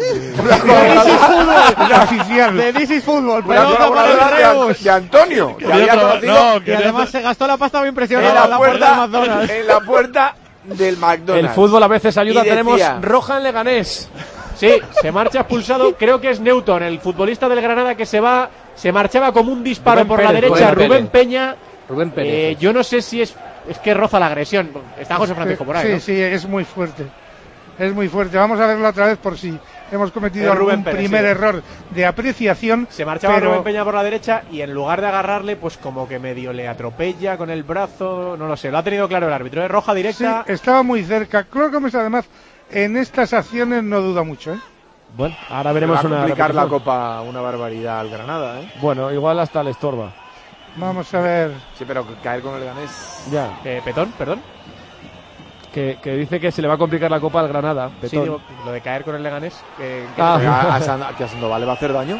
Oficial. De This is Football, Una pelota para colaboradora el de, Reus. de Antonio. Que Quería había traba- conocido no, Y quería además tra- se gastó la pasta bien en impresionada la en la puerta del puerta, McDonald's. en la puerta del McDonald's. El fútbol a veces ayuda. Y decía- Tenemos roja en Leganés. Sí, se marcha expulsado, creo que es Newton, el futbolista del Granada que se va, se marchaba como un disparo Rubén por Pérez, la derecha, Rubén Rubén Peña. Rubén Pérez. Eh, yo no sé si es, es que roza la agresión. Está José Francisco por ahí, Sí, ¿no? sí, es muy fuerte. Es muy fuerte. Vamos a verlo otra vez por si hemos cometido Es Rubén algún Pérez, primer sí. error de apreciación. Se marchaba pero... Rubén Peña por la derecha y en lugar de agarrarle, pues como que medio le atropella con el brazo, no lo sé, lo ha tenido claro el árbitro. Es roja directa. Sí, estaba muy cerca. Creo que además en estas acciones no duda mucho, ¿eh? Bueno, ahora veremos Va a una complicar la repetición. Copa una barbaridad al Granada, ¿eh? Bueno, igual hasta le estorba. Vamos a ver. Sí, pero caer con el Leganés. Ya. Eh, Petón, perdón. Que, que dice que se le va a complicar la Copa al Granada. Sí, Petón. digo, lo de caer con el Leganés. Que, que Ah. Que a, a, Sand- que a Sandoval le va a hacer daño.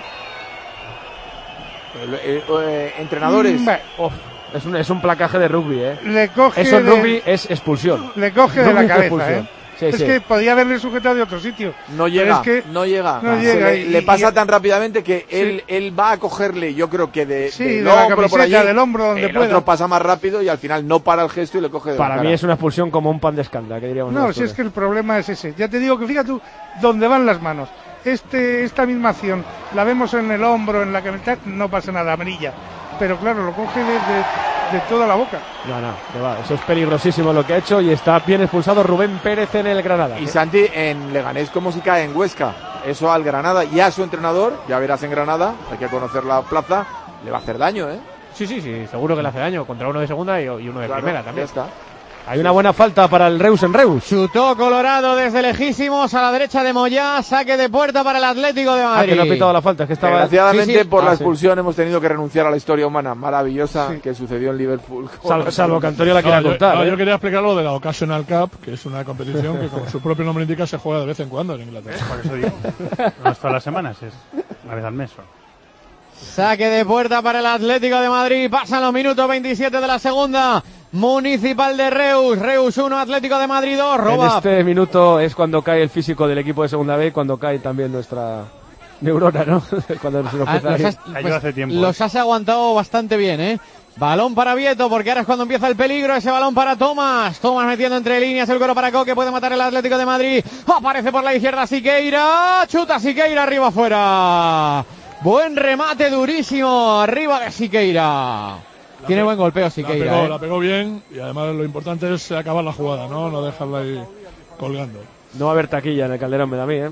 Eh, eh, eh, entrenadores. Mm, Uf, es, un, es un placaje de rugby, ¿eh? Le coge Eso en de- rugby es expulsión. Le coge de Rugby la es cabeza, expulsión. ¿eh? Sí, es sí. que podía haberle sujetado de otro sitio. No Pero llega, es que no llega. no Se llega le, y- le pasa y- tan rápidamente que él, él va a cogerle, yo creo que de, Sí, del de la hombro por camiseta, allí, del hombro, donde el pueda. otro pasa más rápido y al final no para el gesto y le coge de Para la mí cara. es una expulsión como un pan de escándalo, que diríamos. No, en si es que el problema es ese. Ya te digo que fíjate tú dónde van las manos. Este, esta misma acción la vemos en el hombro, en la camiseta, no pasa nada, amarilla. Pero claro, lo coge de, de, de toda la boca. No, no, que va, eso es peligrosísimo lo que ha hecho y está bien expulsado Rubén Pérez en el Granada. Y Santi, en Leganés, como si cae en Huesca. Eso al Granada y a su entrenador, ya verás en Granada, hay que conocer la plaza, le va a hacer daño, ¿eh? Sí, sí, sí, seguro que le hace daño contra uno de segunda y, y uno de Claro, primera también. ya está. Hay una buena falta para el Reus en Reus. Chutó Colorado desde lejísimos a la derecha de Moyá, saque de puerta para el Atlético de Ah, Madrid. que no ha pitado la falta, es que estaba... Desgraciadamente Sí, sí. por Ah, la sí. expulsión hemos tenido que renunciar a la historia humana maravillosa que sucedió en Liverpool. Salvo, salvo que Antonio la quiera No, yo, contar. no, ¿eh? yo quería explicar lo de la Occasional Cup, que es una competición que, como su propio nombre indica, se juega de vez en cuando en Inglaterra. Por eso digo. No es todas las semanas, es una vez al mes. solo. Saque de puerta para el Atlético de Madrid. Pasan los minutos veintisiete de la segunda. Municipal de Reus. Reus uno, Atlético de Madrid dos. En Roba. este minuto es cuando cae el físico del equipo de segunda B y cuando cae también nuestra neurona, ¿no? Cuando se nos Ah, empieza los a has, ir. pues, los has aguantado bastante bien, ¿eh? Balón para Vieto, porque ahora es cuando empieza el peligro. Ese balón para Tomás. Tomás metiendo entre líneas el cuero para Coque. Puede matar el Atlético de Madrid. Aparece por la izquierda Siqueira. Chuta Siqueira arriba afuera. Buen remate durísimo. Arriba de Siqueira. Tiene buen golpeo La Siqueira. pegó, ¿eh? la pegó bien y además lo importante es acabar la jugada, ¿no? No dejarla ahí colgando. No va a haber taquilla en el Calderón, me da a mí, ¿eh?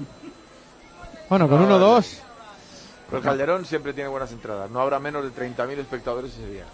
Bueno, con uno dos. Pero el Calderón siempre tiene buenas entradas. No habrá menos de treinta mil espectadores ese día.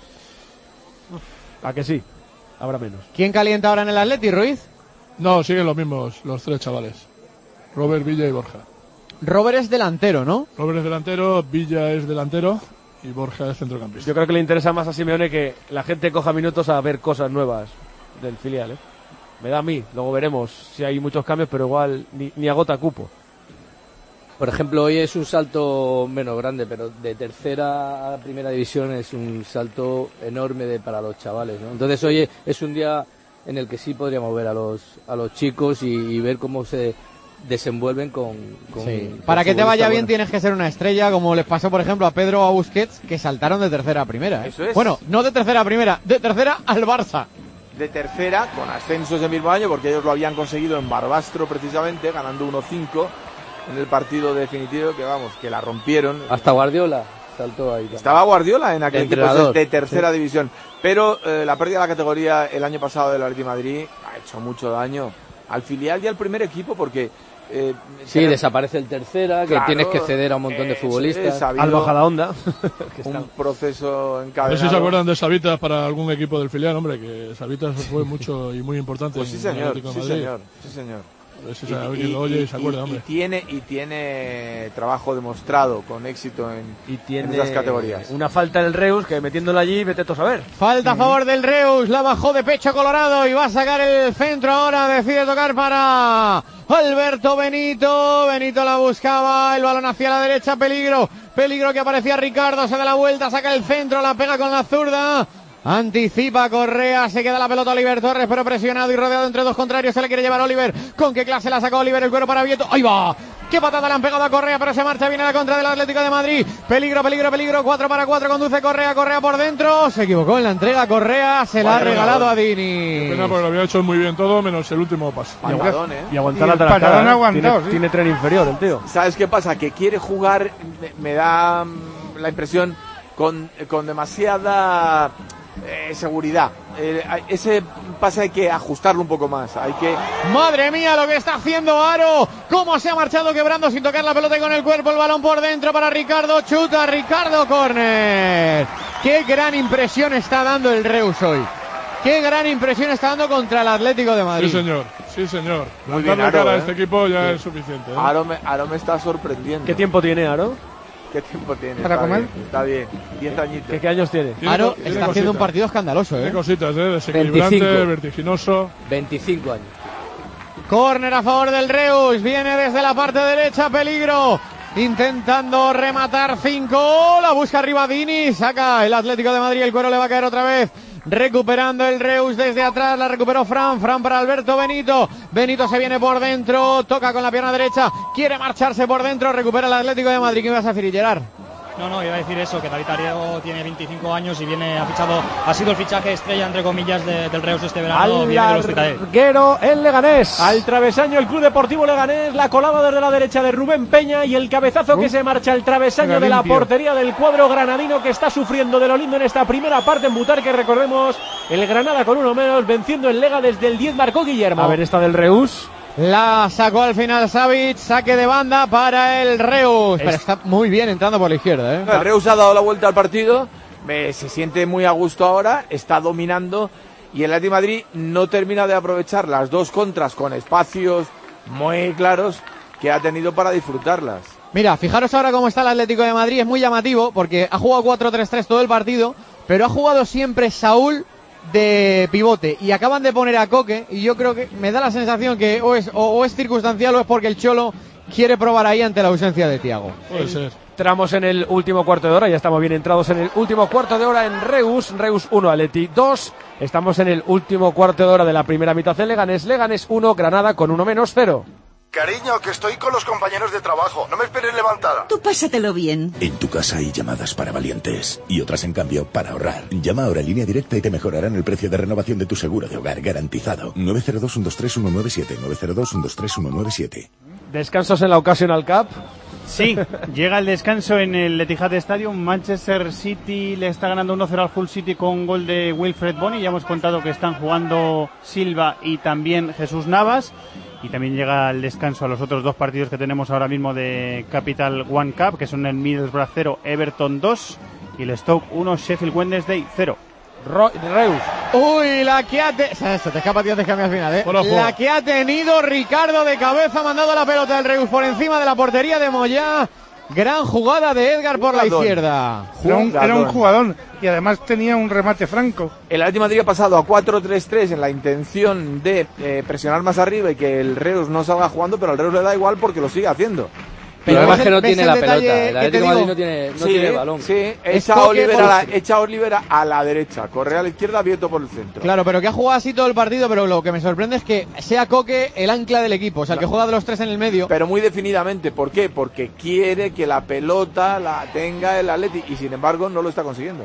¿A que sí? Habrá menos. ¿Quién calienta ahora en el Atleti, Ruiz? No, siguen los mismos, los tres chavales. Robert, Villa y Borja. Robert es delantero, ¿no? Robert es delantero, Villa es delantero y Borja es centrocampista. Yo creo que le interesa más a Simeone que la gente coja minutos a ver cosas nuevas del filial, ¿eh? Me da a mí, luego veremos si hay muchos cambios, pero igual ni, ni agota cupo. Por ejemplo, hoy es un salto menos grande, pero de tercera a primera división es un salto enorme de, para los chavales, ¿no? Entonces hoy es un día en el que sí podríamos ver a los a los chicos y, y ver cómo se desenvuelven con, con Sí. con Para que te vaya futbolistas bien buenos. tienes que ser una estrella, como les pasó por ejemplo a Pedro o a Busquets, que saltaron de tercera a primera, ¿eh? Eso es. Bueno, no de tercera a primera, de tercera al Barça. De tercera, con ascensos el mismo año, porque ellos lo habían conseguido en Barbastro precisamente, ganando uno cinco en el partido definitivo, que vamos, que la rompieron. Hasta Guardiola saltó ahí. Estaba Guardiola en aquel equipo Entrenador. de tercera Sí. división. Pero eh, la pérdida de la categoría el año pasado del Atlético de Madrid ha hecho mucho daño al filial y al primer equipo, porque... Eh, Sí, tener- desaparece el tercera, que Claro, tines que ceder a un montón de eso futbolistas. es, ha habido Al Majadahonda. un proceso No encadenado. sé si se acuerdan de Sabitas para algún equipo del filial, hombre, que Sabitas fue mucho y muy importante Pues sí, en el señor, Atlético de sí, Madrid. señor, sí, señor. A ver si alguien lo oye y se acuerda, y hombre. tiene y tiene trabajo demostrado con éxito en, Y en tiene esas categorías. una falta en el Reus que metiéndola allí, vete tú a saber. Falta a favor del Reus, la bajó de pecho Colorado y va a sacar el centro ahora, decide tocar para Alberto Benito, Benito la buscaba, el balón hacia la derecha, peligro, peligro que aparecía Ricardo, se da la vuelta, saca el centro, la pega con la zurda. Anticipa Correa, se queda la pelota Oliver Torres, pero presionado y rodeado entre dos contrarios, se le quiere llevar Oliver. ¿Con qué clase la sacó Oliver? El cuero para Vieto. ¡Ahí va! Qué patada le han pegado a Correa, pero se marcha, viene la contra del Atlético de Madrid. Peligro, peligro, peligro. cuatro para cuatro, conduce Correa, Correa por dentro. Se equivocó en la entrega Correa, se la ha regalado a Dini. Qué pena, porque lo había hecho muy bien todo, menos el último paso. Patadón, ¿eh? Y aguantar Y la el trascada. patadón ¿eh? aguantado, tiene, sí. tiene tren inferior el tío. ¿Sabes qué pasa? Que quiere jugar, me, me da mm, la impresión, con, con demasiada eh, seguridad. Eh, ese pase hay que ajustarlo un poco más. Hay que... Madre mía lo que está haciendo Aro. Cómo se ha marchado quebrando sin tocar la pelota y con el cuerpo. El balón por dentro para Ricardo. Chuta Ricardo, córner. Qué gran impresión está dando el Reus hoy. Qué gran impresión está dando contra el Atlético de Madrid. Sí, señor. Sí, señor. Muy Plantarle bien, Aro, cara a ¿eh? este equipo ya Sí. es suficiente. ¿eh? Aro me, Aro me está sorprendiendo. ¿Qué tiempo tiene Aro? ¿Qué tiempo tiene? ¿Para está comer? Bien, está bien. Diez añitos. ¿Qué, qué años tiene? Tiene Aro co- tiene está haciendo un cositas. partido escandaloso, Tiene ¿eh? cositas, ¿eh? Desequilibrante, veinticinco. vertiginoso. veinticinco años. Córner a favor del Reus. Viene desde la parte derecha. Peligro. Intentando rematar cinco. La busca arriba Dini. Saca el Atlético de Madrid. El cuero le va a caer otra vez. Recuperando el Reus desde atrás. La recuperó Fran. Fran para Alberto Benito. Benito se viene por dentro. Toca con la pierna derecha. Quiere marcharse por dentro. Recupera el Atlético de Madrid. ¿Qué me vas a decir, Gerard? No, no, iba a decir eso, que David Ariego tiene veinticinco años y viene, ha fichado, ha sido el fichaje estrella, entre comillas, de, del Reus este verano, Al viene del Hospitalet. larguero el Leganés. Al travesaño el Club Deportivo Leganés, la colada desde la derecha de Rubén Peña y el cabezazo que se marcha al travesaño de la limpio. portería del cuadro granadino, que está sufriendo de lo lindo en esta primera parte en Butarque. Recordemos, el Granada con uno menos, venciendo el Lega desde el diez, marcó Guillermo. A ver esta del Reus. La sacó al final Savic, saque de banda para el Reus. Pero está muy bien entrando por la izquierda, ¿eh? El Reus ha dado la vuelta al partido, eh, se siente muy a gusto ahora, está dominando y el Atlético de Madrid no termina de aprovechar las dos contras con espacios muy claros que ha tenido para disfrutarlas. Mira, fijaros ahora cómo está el Atlético de Madrid, es muy llamativo porque ha jugado cuatro tres tres todo el partido, pero ha jugado siempre Saúl de pivote y acaban de poner a Coque y yo creo que me da la sensación que o es, o, o es circunstancial o es porque el Cholo quiere probar ahí ante la ausencia de Thiago. Puede ser. Entramos en el último cuarto de hora, ya estamos bien entrados en el último cuarto de hora en Reus, Reus uno, Atleti dos, estamos en el último cuarto de hora de la primera mitad en Leganés, Leganés uno, Granada con uno menos cero. Cariño, que estoy con los compañeros de trabajo. No me esperes levantada. Tú pásatelo bien. En tu casa hay llamadas para valientes y otras, en cambio, para ahorrar. Llama ahora a Línea Directa y te mejorarán el precio de renovación de tu seguro de hogar garantizado. nueve cero dos, uno dos tres, uno nueve siete, nueve cero dos, uno dos tres, uno nueve siete. Descansos en la Occasional Cup. Sí, llega el descanso en el Etihad Stadium. Manchester City le está ganando uno cero al Hull City con gol de Wilfred Bony. Ya hemos contado que están jugando Silva y también Jesús Navas. Y también llega el descanso a los otros dos partidos que tenemos ahora mismo de Capital One Cup, que son el Middlesbrough cero, Everton dos y el Stoke uno, Sheffield Wednesday cero. Ro Reus. Uy, la que ha te... Se te escapa, tío, antes que me al final, ¿eh? Bueno, la que ha tenido Ricardo de cabeza, ha mandado la pelota del Reus por encima de la portería de Moyá. Gran jugada de Edgar por la Jugadón. izquierda. Era un, era un jugadón y además tenía un remate franco. El Atlético de Madrid ha pasado a cuatro tres tres en la intención de eh, presionar más arriba y que el Reus no salga jugando, pero al Reus le da igual porque lo sigue haciendo. Pero además ¿ves que no el- ves tiene el la detalle pelota. que El te Atlético de Madrid digo? no tiene, no sí, tiene el balón. Sí, Es echa Coque Oliver, por- a la, echa a Oliver a la derecha, Correa a la izquierda, abierto por el centro. Claro, pero que ha jugado así todo el partido, pero lo que me sorprende es que sea Coque el ancla del equipo, o sea, el que juega de los tres en el medio. Pero muy definidamente, ¿por qué? Porque quiere que la pelota la tenga el Atlético y sin embargo no lo está consiguiendo.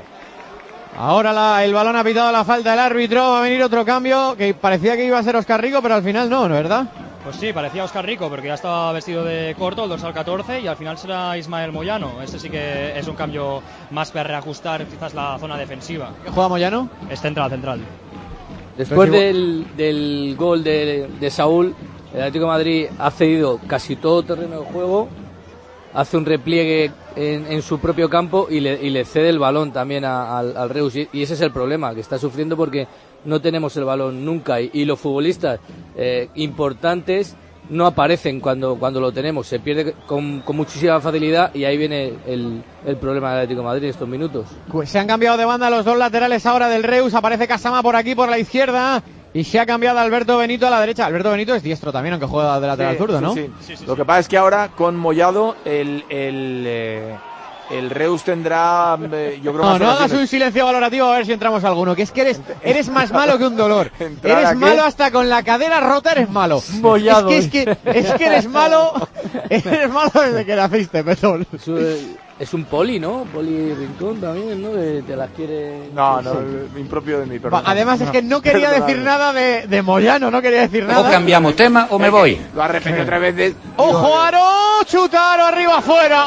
Ahora la- el balón ha pitado la falta del árbitro, va a venir otro cambio, que parecía que iba a ser Oscar Rico, pero al final no, ¿no es verdad? Pues sí, parecía Oscar Rico, porque ya estaba vestido de corto, el dorsal catorce, y al final será Ismael Moyano. Este sí que es un cambio más para reajustar quizás la zona defensiva. ¿Qué juega Moyano? Es central, central. Después del, del gol de, de Saúl, el Atlético de Madrid ha cedido casi todo terreno de juego, hace un repliegue en, en su propio campo y le, y le cede el balón también a- al, al Reus. Y, y ese es el problema, que está sufriendo porque no tenemos el balón nunca. Y, y los futbolistas eh, importantes no aparecen cuando, cuando lo tenemos. Se pierde con, con muchísima facilidad y ahí viene el, el problema del Atlético de Madrid en estos minutos. Pues se han cambiado de banda los dos laterales ahora del Reus, aparece Casama por aquí, por la izquierda, y se ha cambiado Alberto Benito a la derecha. Alberto Benito es diestro también, aunque juega de lateral Sí, zurdo, sí, ¿no? sí. Lo que pasa es que ahora con Mollado el, el, eh, el Reus tendrá, eh, yo creo, No, más no hagas ocasiones. un silencio valorativo a ver si entramos alguno, que es que eres, eres más malo que un dolor. ¿Entrar Eres a qué? malo hasta con la cadera rota, eres malo. Mollado. Es que, es que, es que eres malo, eres malo desde que naciste, Petón. Es, un- es un poli, ¿no? Poli Rincón también, ¿no? Que te las quiere... No, no, impropio de mí, Va, perdón. Además es que no quería decir nada de, de Moyano, no quería decir nada. O cambiamos tema o me voy. Lo ha repetido tres veces. ¡Ojo, Aro! ¡Chutaro arriba afuera!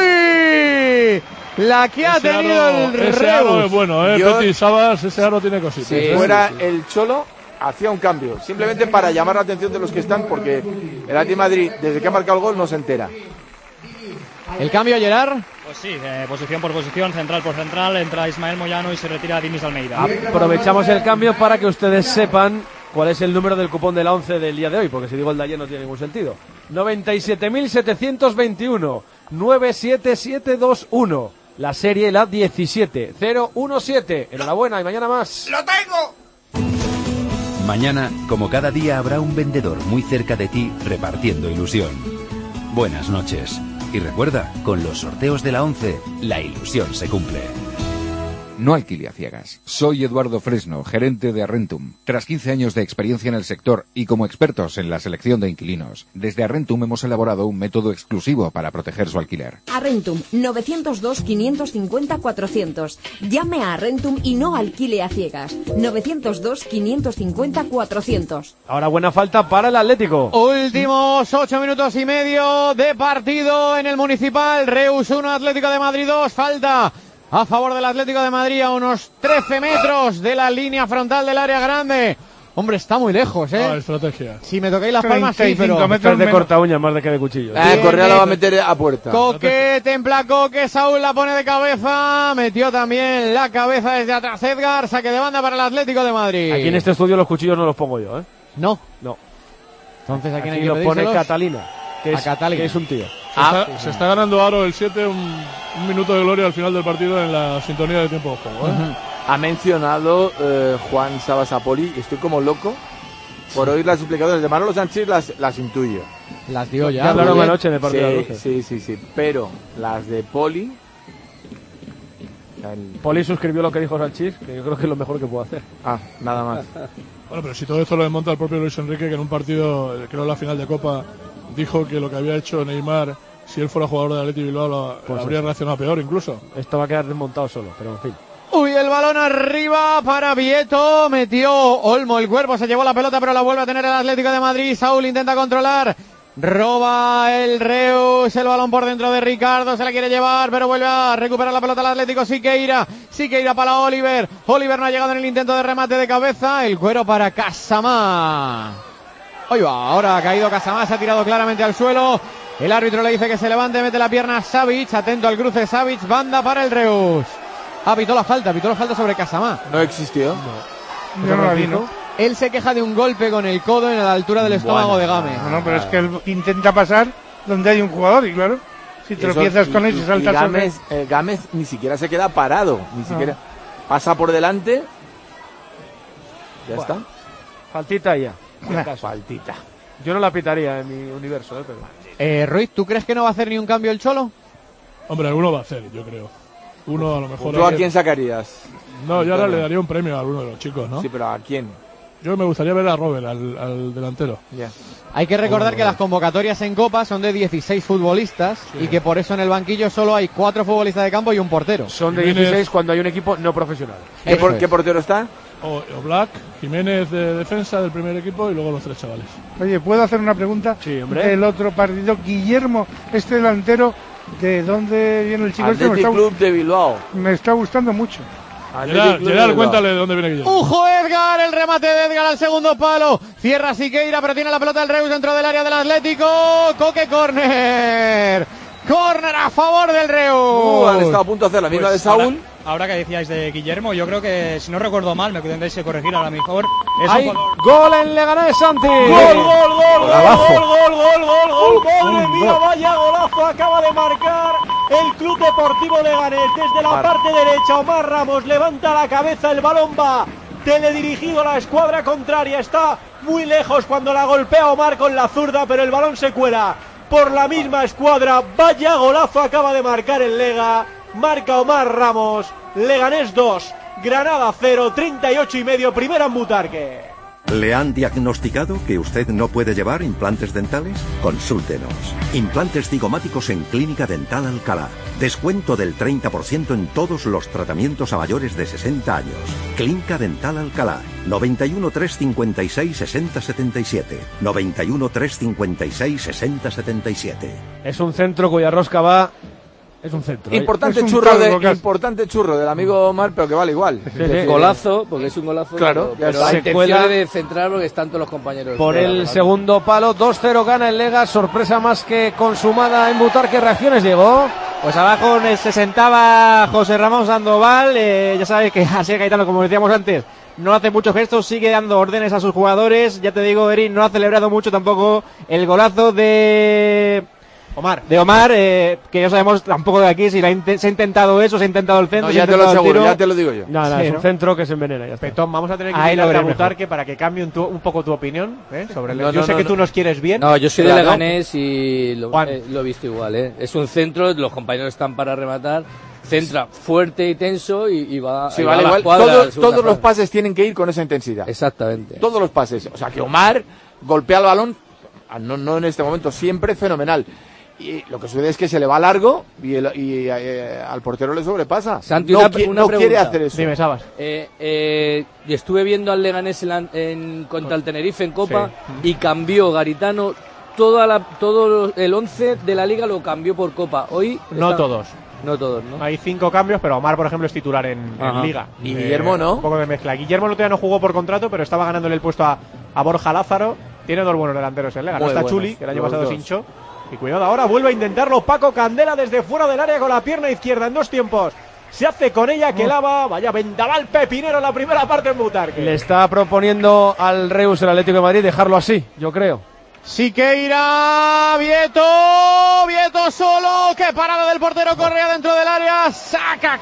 ¡Uy! La que ha Ese tenido aro- el ese aro Reus. es bueno, ¿eh? Yo- Petit Sabas, ese aro tiene cositas. Si ¿eh? fuera el Cholo, hacía un cambio. Simplemente para llamar la atención de los que están, porque el Atlético de Madrid, desde que ha marcado el gol, no se entera. El cambio, Gerard. Pues sí, eh, posición por posición, central por central, entra Ismael Moyano y se retira Dinis Almeida. Aprovechamos el cambio para que ustedes sepan cuál es el número del cupón de la once del día de hoy, porque si digo el de ayer no tiene ningún sentido. noventa y siete mil setecientos veintiuno, nueve siete siete dos uno. La serie la diecisiete cero diecisiete. Enhorabuena y mañana más. ¡Lo tengo! Mañana, como cada día, habrá un vendedor muy cerca de ti repartiendo ilusión. Buenas noches. Y recuerda, con los sorteos de la once, la ilusión se cumple. No alquile a ciegas. Soy Eduardo Fresno, gerente de Arrentum. Tras quince años de experiencia en el sector y como expertos en la selección de inquilinos, desde Arrentum hemos elaborado un método exclusivo para proteger su alquiler. Arrentum, novecientos dos, quinientos cincuenta, cuatrocientos. Llame a Arrentum y no alquile a ciegas. novecientos dos, quinientos cincuenta, cuatrocientos. Ahora buena falta para el Atlético. Últimos ocho minutos y medio de partido en el Municipal. Reus uno, Atlético de Madrid dos. Falta a favor del Atlético de Madrid a unos trece metros de la línea frontal del área grande. Hombre, está muy lejos, ¿eh? Ah, estrategia. Si me tocáis las palmas, sí, pero... Metros de corta uña más de que de cuchillo. Eh, Correa la va a meter a puerta. Coque, templa Coque, Saúl la pone de cabeza, metió también la cabeza desde atrás Edgar, saque de banda para el Atlético de Madrid. Aquí en este estudio los cuchillos no los pongo yo, ¿eh? No. No. Entonces, ¿a quién hay Aquí que los pone pedírselos? Catalina, que A es, Catalina. que es un tío. Se, está, se está ganando Aro el siete, un, un minuto de gloria al final del partido en la sintonía de tiempo de juego. ¿eh? Ha mencionado eh, Juan Sabas a Poli, estoy como loco por oír las explicaciones de Manolo Sánchez, las, las intuyo. Las dio ya. Ya hablaron muy bien. anoche en el partido de Sí, luces. sí, sí, sí, pero las de Poli... el- Poli suscribió lo que dijo Sánchez, que yo creo que es lo mejor que puedo hacer. Ah, nada más. Bueno, pero si todo esto lo desmonta el propio Luis Enrique, que en un partido, eh, creo en la final de Copa, dijo que lo que había hecho Neymar, si él fuera jugador de Athletic Bilbao, lo- Pues habría eso. reaccionado peor incluso. Esto va a quedar desmontado solo, pero en fin. Uy, el balón arriba para Vieto, metió Olmo el cuerpo, se llevó la pelota pero la vuelve a tener el Atlético de Madrid. Saúl intenta controlar, roba el Reus, el balón por dentro de Ricardo, se la quiere llevar pero vuelve a recuperar la pelota el Atlético. Siqueira, Siqueira para Oliver, Oliver no ha llegado en el intento de remate de cabeza, el cuero para Casamá. Ahí va, ahora ha caído Casamá, se ha tirado claramente al suelo. El árbitro le dice que se levante, mete la pierna a Savic, atento al cruce Savic, banda para el Reus. Ah, pitó la falta, pitó la falta sobre Casamá. No existió. Yo no la vi, ¿no? Él se queja de un golpe con el codo en la altura del estómago de Game. No, no, pero es que él intenta pasar donde hay un jugador y claro, si Eso- tropiezas con y- él y y- saltas y sobre... Gámez, eh, Gámez ni siquiera se queda parado, ni siquiera pasa por delante. Ya Bueno. está. Faltita ya. Faltita. Yo no la pitaría en mi universo, ¿eh? Pero... Eh, Ruiz, ¿tú crees que no va a hacer ni un cambio el Cholo? Hombre, alguno va a hacer, yo creo. Uno a lo mejor... ¿Tú a alguien- quién sacarías? No, yo ahora Bueno. le daría un premio a alguno de los chicos, ¿no? Sí, pero ¿a quién? Yo me gustaría ver a Robert, al, al delantero. Ya. Hay que recordar que las convocatorias en Copa son de dieciséis futbolistas y que por eso en el banquillo solo hay cuatro futbolistas de campo y un portero. Son de Jiménez- dieciséis cuando hay un equipo no profesional. ¿Qué, Eso por- es. qué portero está? O, o Black, Jiménez de defensa del primer equipo y luego los tres chavales. Oye, ¿puedo hacer una pregunta? Sí, hombre. Del otro partido. Guillermo, este delantero, ¿de dónde viene el chico? Este me, Athletic está, Club de Bilbao. me está gustando mucho. Athletic Gerard, Club de Gerard, Bilbao. cuéntale de dónde viene Guillermo. ¡Ujo Edgar! El remate de Edgar al segundo palo. Cierra Siqueira, pero tiene la pelota el Reus dentro del área del Atlético. Coque córner. Córner a favor del Reus. Uh, han estado a punto de hacer la misma Pues de Saúl. Ahora, ahora que decíais de Guillermo, yo creo que, si no recuerdo mal, me tendréis que corregir a lo mejor. Es ¡Hay un jugador- gol en Leganés, Santi! Gol, gol, gol, gol, Golazo. gol, gol, gol, gol, gol, madre Un mía, gol. vaya golazo acaba de marcar el Club Deportivo Leganés desde la Mar- parte derecha. Omar Ramos levanta la cabeza, el balón va teledirigido a la escuadra contraria, está muy lejos cuando la golpea Omar con la zurda, pero el balón se cuela por la misma escuadra. Vaya golazo acaba de marcar el Lega. Marca Omar Ramos. Leganés dos, Granada cero, treinta y ocho y medio, primera en Butarque. ¿Le han diagnosticado que usted no puede llevar implantes dentales? Consúltenos. Implantes cigomáticos en Clínica Dental Alcalá. Descuento del treinta por ciento en todos los tratamientos a mayores de sesenta años. Clínica Dental Alcalá. noventa y uno, trescientos cincuenta y seis, sesenta setenta y siete. noventa y uno, trescientos cincuenta y seis, sesenta setenta y siete. Es un centro cuya rosca va... Es un centro. Importante es un churro de, calvo, importante churro del amigo Omar, pero que vale igual. Sí, sí. Golazo, porque es un golazo. Claro, pero, pero hay intenciones de centrar porque están todos los compañeros. Por el segundo palo, dos cero gana el Lega, sorpresa más que consumada en Butarque. ¿Reacciones, Diego? Pues abajo se sentaba José Ramón Sandoval, eh, ya sabes que así Gaetano, como decíamos antes, no hace muchos gestos, sigue dando órdenes a sus jugadores. Ya te digo, Eric, no ha celebrado mucho tampoco el golazo de... Omar. De Omar, eh, que ya sabemos tampoco de aquí si la in- se ha intentado eso, se ha intentado el centro. No, se ha ya te lo intentado el aseguro, tiro. ya te lo digo yo. No, no, Sí, es un ¿no? centro que se envenena. Ya está. Petón, vamos a tener que Ahí lo invitarle a veremos Butarque para que cambie un, tu- un poco tu opinión, ¿eh? Sobre el... No, Yo no, sé no, que no. tú nos quieres bien. No, yo soy Claro. de Leganés y lo, Juan. eh, lo he visto igual, ¿eh? Es un centro, los compañeros están para rematar, centra fuerte y tenso y, y va, Sí, y va vale, a la igual. cuadra, a la Todos, segunda todos los cuadra. pases tienen que ir con esa intensidad. Exactamente. Todos los pases. O sea, que Omar golpea el balón, no, no en este momento, siempre fenomenal. Y lo que sucede es que se le va largo y, el, y eh, al portero le sobrepasa. Santi, no una, qui- una no pregunta. quiere hacer eso. Dime, Sabas. Eh, eh, y estuve viendo al Leganés en, la- en- contra el Tenerife en Copa y cambió Garitano toda la, todo el once de la Liga, lo cambió por Copa. Hoy No está- todos. No todos, ¿no? Hay cinco cambios, pero Omar, por ejemplo, es titular en, en Ajá. Liga. Y Guillermo, ¿no? Un poco de mezcla. Guillermo el otro día no jugó por contrato, pero estaba ganándole el puesto a, a Borja Lázaro. Tiene dos buenos delanteros en Liga. No Muy está buenos, Chuli, que el año los pasado dos. se hinchó. Y cuidado, ahora vuelve a intentarlo Paco Candela desde fuera del área con la pierna izquierda en dos tiempos. Se hace con ella que lava. Vaya vendaval pepinero en la primera parte en Butarque. Le está proponiendo al Reus el Atlético de Madrid dejarlo así, yo creo. Siqueira, Vieto, Vieto solo, que parada del portero, Correa dentro del área, saca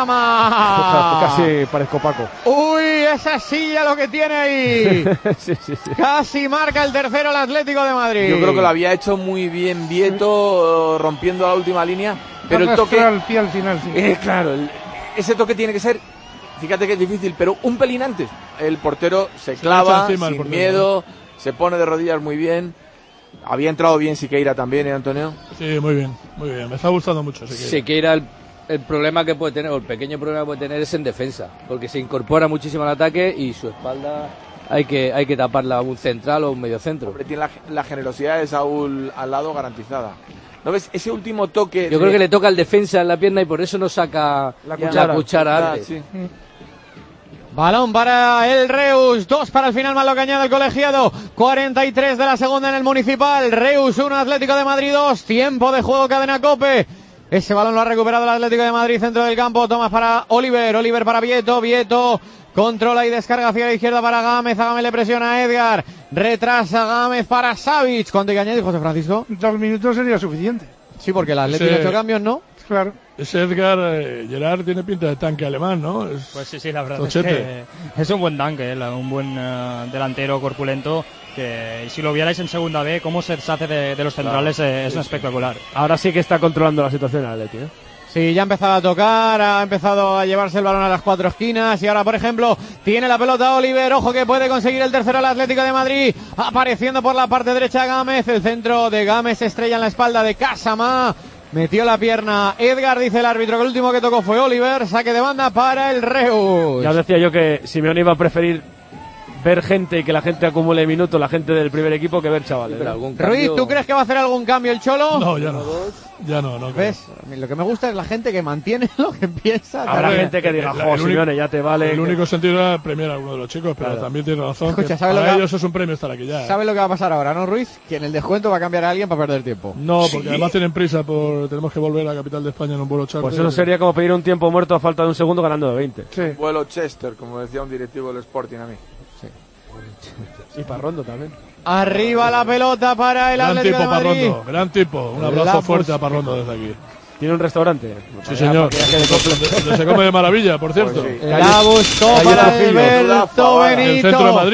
Casama. Casi parezco Paco. Uy, esa silla lo que tiene ahí. sí, sí, sí. Casi marca el tercero el Atlético de Madrid. Yo creo que lo había hecho muy bien Vieto, eh, rompiendo la última línea. Pero el toque. Al pie al final, sí. Eh, claro, el- ese toque tiene que ser. Fíjate que es difícil, pero un pelín antes. El portero se Se clava, echa encima el sin portero, miedo, se pone de rodillas muy bien. Había entrado bien Siqueira también, ¿eh, Antonio? Sí, muy bien, muy bien. Me está gustando mucho. Siqueira. Siqueira, el, el problema que puede tener, o el pequeño problema que puede tener es en defensa, porque se incorpora muchísimo al ataque y su espalda hay que, hay que taparla a un central o un mediocentro. Hombre, tiene la, la generosidad de Saúl al lado garantizada. ¿No ves? Ese último toque. Yo de- creo que le toca al defensa en la pierna y por eso no saca La la cuchara. cuchara, Ah, antes. sí. Balón para el Reus, dos para el final más lo que añade el colegiado, cuarenta y tres de la segunda en el Municipal, Reus uno, Atlético de Madrid dos, tiempo de juego cadena COPE. Ese balón lo ha recuperado el Atlético de Madrid, centro del campo, Tomás para Oliver, Oliver para Vieto, Vieto controla y descarga hacia la izquierda para Gámez, a Gámez le presiona a Edgar, retrasa Gámez para Savic. ¿Cuánto hay que añadir, José Francisco? Dos minutos sería suficiente. Sí, porque el Atlético Ese- ha hecho cambios, ¿no? Claro. Ese Edgar eh, Gerard tiene pinta de tanque alemán, ¿no? Es Pues sí, sí, la verdad tochete. es que es un buen tanque, ¿eh? un buen eh, delantero corpulento que si lo vierais en segunda B, cómo se deshace de, de los centrales eh, es espectacular. Ahora sí que está controlando la situación el Atleti, ¿eh? Sí, ya ha empezado a tocar, ha empezado a llevarse el balón a las cuatro esquinas y ahora, por ejemplo, tiene la pelota Oliver, ojo que puede conseguir el tercero al Atlético de Madrid, apareciendo por la parte derecha Gámez, el centro de Gámez se estrella en la espalda de Casama, metió la pierna Edgar, dice el árbitro que el último que tocó fue Oliver, saque de banda para el Reus. Ya os decía yo que Simeone iba a preferir ver gente y que la gente acumule minutos, la gente del primer equipo, que ver chavales. Pero ¿eh? algún Ruiz, cambio- ¿tú crees que va a hacer algún cambio el Cholo? No, ya no. Ya no, no. creo. ¿Ves? A mí lo que me gusta es la gente que mantiene lo que piensa. Habrá Hombre, gente que diga, el- jo, el único- Simeone, ya te vale. El único sentido era premiar a alguno de los chicos, pero Claro. también tiene razón. Escucha, que ¿sabes lo para que- ellos es un premio estar aquí ya. ¿eh? ¿Sabes lo que va a pasar ahora, no, Ruiz? Que en el descuento va a cambiar a alguien para perder tiempo. No, porque además tienen prisa por. Tenemos que volver a la capital de España en un vuelo charter. Pues eso sería como pedir un tiempo muerto a falta de un segundo ganando de veinte. Vuelo Chester, como decía un directivo del Sporting a mí. Y Parrondo también. Arriba la pelota para el Gran Atlético tipo, de Madrid. Parrondo. Gran tipo. Un abrazo La fuerte pos- a Parrondo desde aquí. Tiene un restaurante. Sí, señor. Donde se come de maravilla, por cierto. Pues sí. La buscó Calle para Trujillo. Alberto Fabada. En el Benito. centro de Madrid.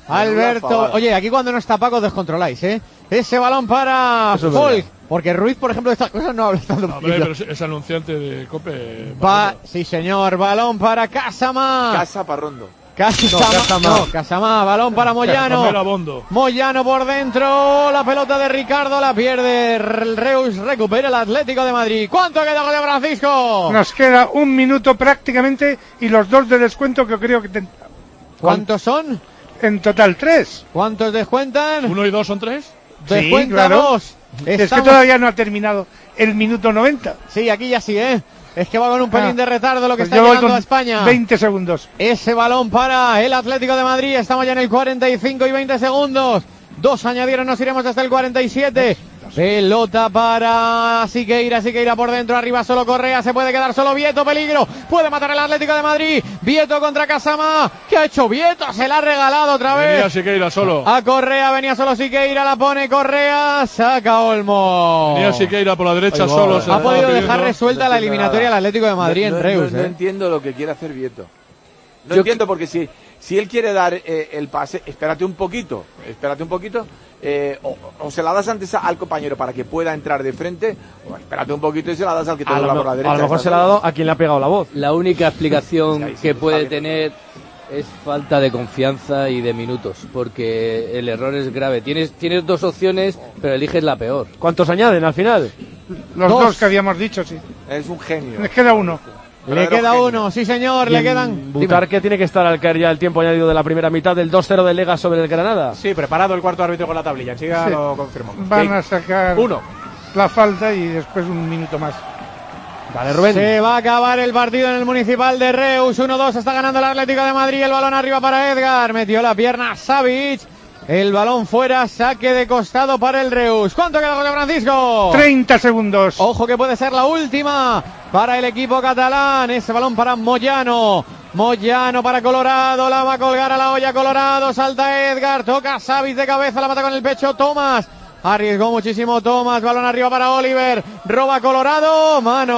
Alberto. Oye, aquí cuando no está Paco descontroláis, ¿eh? Ese balón para Folk. Porque Ruiz, por ejemplo, de estas cosas no habla tanto. No, hombre, pero es, es anunciante de COPE. Va, sí, señor. Balón para Casamá. Casa Parrondo. Casamá. No, Casamá. No, Casamá. Balón para Moyano. Moyano por dentro. La pelota de Ricardo la pierde. El Reus recupera el Atlético de Madrid. ¿Cuánto queda de Francisco? Nos queda un minuto prácticamente y los dos de descuento que creo que... Ten... ¿Cuántos son? En total tres. ¿Cuántos descuentan? ¿Uno y dos son tres? Descuenta sí, claro. dos. Es Estamos... que todavía no ha terminado el minuto noventa. Sí, aquí ya sí, ¿eh? Es que va con un pelín ah, de retardo lo que pues está llegando a España. veinte segundos. Ese balón para el Atlético de Madrid. Estamos ya en el cuarenta y cinco y veinte segundos. Dos añadieron, nos iremos hasta el cuarenta y siete. Pelota para Siqueira, Siqueira por dentro, arriba solo Correa, se puede quedar solo Vieto, peligro, puede matar el Atlético de Madrid, Vieto contra Casamá, ¿qué ha hecho Vieto? Se la ha regalado otra vez. Venía Siqueira solo. A Correa, venía solo Siqueira, la pone Correa, saca Olmo. Venía Siqueira por la derecha. Ay, solo. Se ha podido dejar pidiendo. resuelta no la eliminatoria al Atlético de Madrid no, en Reus. No, no ¿eh? entiendo lo que quiere hacer Vieto. No Yo entiendo porque si, si él quiere dar eh, el pase, espérate un poquito, espérate un poquito. Eh, o, o se la das antes al compañero para que pueda entrar de frente, o espérate un poquito y se la das al que te dobla por la derecha. A lo mejor se la ha dado a quien le ha pegado la voz. La única explicación que puede tener es falta de confianza y de minutos, porque el error es grave. Tienes, tienes dos opciones, pero eliges la peor. ¿Cuántos añaden al final? Los dos, dos que habíamos dicho, sí. Es un genio. Les queda uno. Le queda uno, sí señor, le quedan... Butarque tiene que estar al caer ya el tiempo añadido de la primera mitad del dos cero de Lega sobre el Granada. Sí, preparado el cuarto árbitro con la tablilla, enseguida sí. Lo confirmo. Van a sacar uno. La falta y después un minuto más. Dale, Rubén. Se va a acabar el partido en el Municipal de Reus, uno dos, está ganando el Atlético de Madrid, el balón arriba para Edgar, metió la pierna Savic. El balón fuera, saque de costado para el Reus. ¿Cuánto queda, José Francisco? treinta segundos. Ojo que puede ser la última para el equipo catalán. Ese balón para Moyano. Moyano para Colorado, la va a colgar a la olla Colorado. Salta Edgar, toca Savic de cabeza, la mata con el pecho Tomás. Arriesgó muchísimo Tomás, balón arriba para Oliver. Roba Colorado,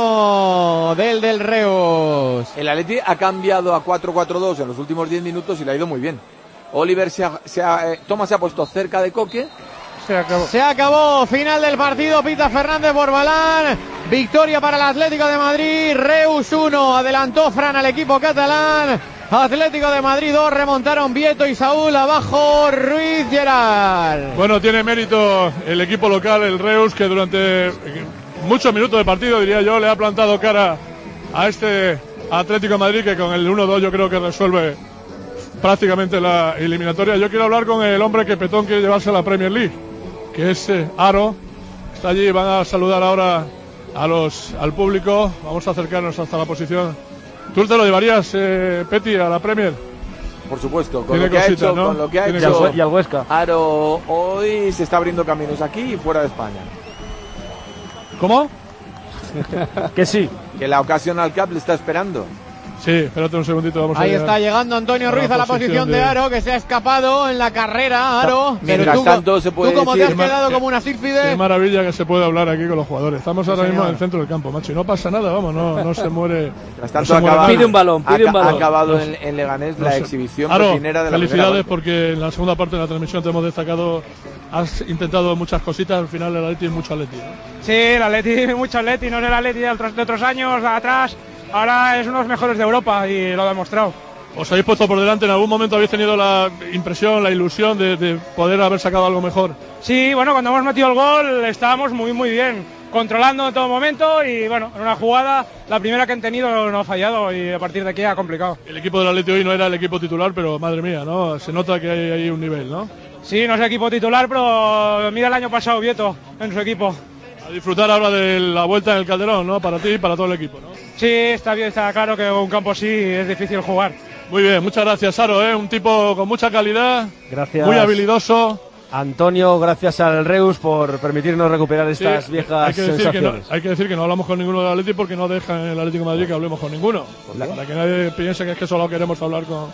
mano del del Reus. El Atleti ha cambiado a cuatro cuatro dos en los últimos diez minutos y le ha ido muy bien. Oliver se ha, se ha eh, Tomás se ha puesto cerca de Coque. Se acabó. Se acabó. Final del partido. Pita Fernández Borbalán. Victoria para el Atlético de Madrid. Reus uno. Adelantó Fran al equipo catalán. Atlético de Madrid dos. Remontaron Vieto y Saúl. Abajo Ruiz Gerard. Bueno, tiene mérito el equipo local, el Reus, que durante muchos minutos de partido, diría yo, le ha plantado cara a este Atlético de Madrid, que con el uno dos yo creo que resuelve prácticamente la eliminatoria. Yo quiero hablar con el hombre que Petón quiere llevarse a la Premier League, que es eh, Aro. Está allí, van a saludar ahora a los al público. Vamos a acercarnos hasta la posición. ¿Tú te lo llevarías, eh, Peti, a la Premier? Por supuesto, con lo, cositas, hecho, ¿no? con lo que ha Tiene hecho y al Huesca. Aro hoy se está abriendo caminos aquí y fuera de España. ¿Cómo? Que sí. Que la Occasional Cup le está esperando. Sí, espérate un segundito, vamos Ahí a está llegando Antonio Ruiz a la posición de... de Aro, que se ha escapado en la carrera, Aro. Mientras pero tú, tanto se puede tú como decir... te has quedado como una sílfide. Qué maravilla que se puede hablar aquí con los jugadores. Estamos ahora sí, mismo en el centro del campo, macho, y no pasa nada, vamos, no, no se muere. Mientras tanto, no acaba, pide un balón, pide ha, un balón. Ha acabado no, en, en Leganés no, la exhibición Aro, petinera de la felicidades porque en la segunda parte de la transmisión te hemos destacado, has intentado muchas cositas, al final el Atleti es mucho Atleti, ¿no? Sí, el Atleti, mucho Atleti, no es el Atleti de otros, de otros años, de atrás, ahora es uno de los mejores de Europa y lo ha demostrado. ¿Os habéis puesto por delante? ¿En algún momento habéis tenido la impresión, la ilusión de, de poder haber sacado algo mejor? Sí, bueno, cuando hemos metido el gol estábamos muy muy bien, controlando en todo momento y bueno, en una jugada, la primera que han tenido no ha fallado y a partir de aquí ha complicado. El equipo del Atleti hoy no era el equipo titular, pero madre mía, ¿no? Se nota que hay ahí un nivel, ¿no? Sí, no es el equipo titular, pero mira el año pasado Vieto en su equipo. A disfrutar ahora de la vuelta en el Calderón, ¿no? Para ti y para todo el equipo, ¿no? Sí, está bien, está claro que un campo así es difícil jugar. Muy bien, muchas gracias, Aro, ¿eh? Un tipo con mucha calidad, gracias. Muy habilidoso. Antonio, gracias al Reus por permitirnos recuperar estas sí, viejas hay que decir sensaciones. Que no, hay que decir que no hablamos con ninguno del Atleti porque no dejan en el Atlético de Madrid que hablemos con ninguno. La... Para que nadie piense que es que solo queremos hablar con,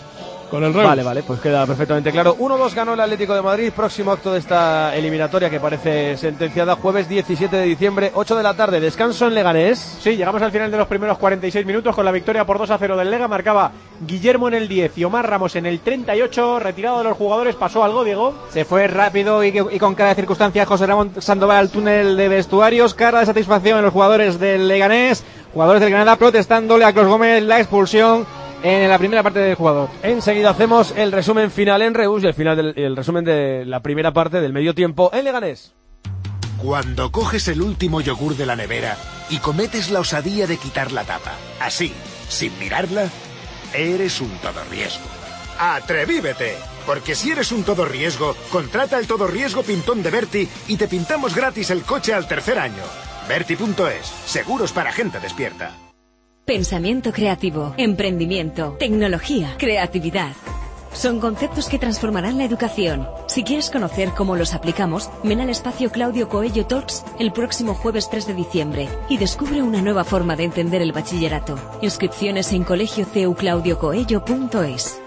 con el Reus. Vale, vale, pues queda perfectamente claro. uno dos ganó el Atlético de Madrid. Próximo acto de esta eliminatoria que parece sentenciada, jueves diecisiete de diciembre, ocho de la tarde. Descanso en Leganés. Sí, llegamos al final de los primeros cuarenta y seis minutos con la victoria por dos a cero del Lega. Marcaba Guillermo en el diez y Omar Ramos en el treinta y ocho. Retirado de los jugadores, ¿pasó algo, Diego? Se fue rápido y, y con cara de circunstancia José Ramón Sandoval al túnel de vestuarios. Cara de satisfacción en los jugadores del Leganés. Jugadores del Granada protestándole a Clos Gómez la expulsión en la primera parte del jugador. Enseguida hacemos el resumen final en Reus y el final del el resumen de la primera parte del medio tiempo en Leganés. Cuando coges el último yogur de la nevera y cometes la osadía de quitar la tapa, así, sin mirarla, eres un todo riesgo. ¡Atrevívete! Porque si eres un todo riesgo, contrata el todo riesgo Pintón de Berti y te pintamos gratis el coche al tercer año. Berti punto es, seguros para gente despierta. Pensamiento creativo, emprendimiento, tecnología, creatividad. Son conceptos que transformarán la educación. Si quieres conocer cómo los aplicamos, ven al espacio Claudio Coello Talks el próximo jueves tres de diciembre y descubre una nueva forma de entender el bachillerato. Inscripciones en colegio c u claudio coello punto es.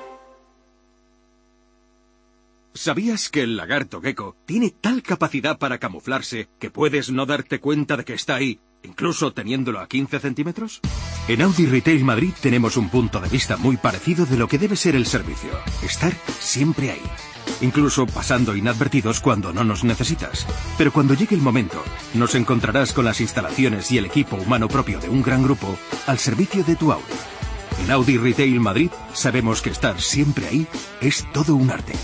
¿Sabías que el lagarto gecko tiene tal capacidad para camuflarse que puedes no darte cuenta de que está ahí, incluso teniéndolo a quince centímetros? En Audi Retail Madrid tenemos un punto de vista muy parecido de lo que debe ser el servicio. Estar siempre ahí. Incluso pasando inadvertidos cuando no nos necesitas. Pero cuando llegue el momento, nos encontrarás con las instalaciones y el equipo humano propio de un gran grupo al servicio de tu Audi. En Audi Retail Madrid sabemos que estar siempre ahí es todo un arte.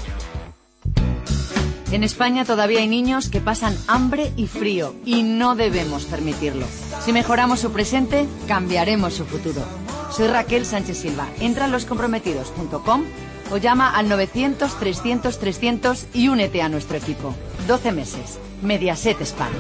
En España todavía hay niños que pasan hambre y frío y no debemos permitirlo. Si mejoramos su presente, cambiaremos su futuro. Soy Raquel Sánchez Silva. Entra en los comprometidos punto com o llama al novecientos trescientos trescientos y únete a nuestro equipo. doce meses. Mediaset España.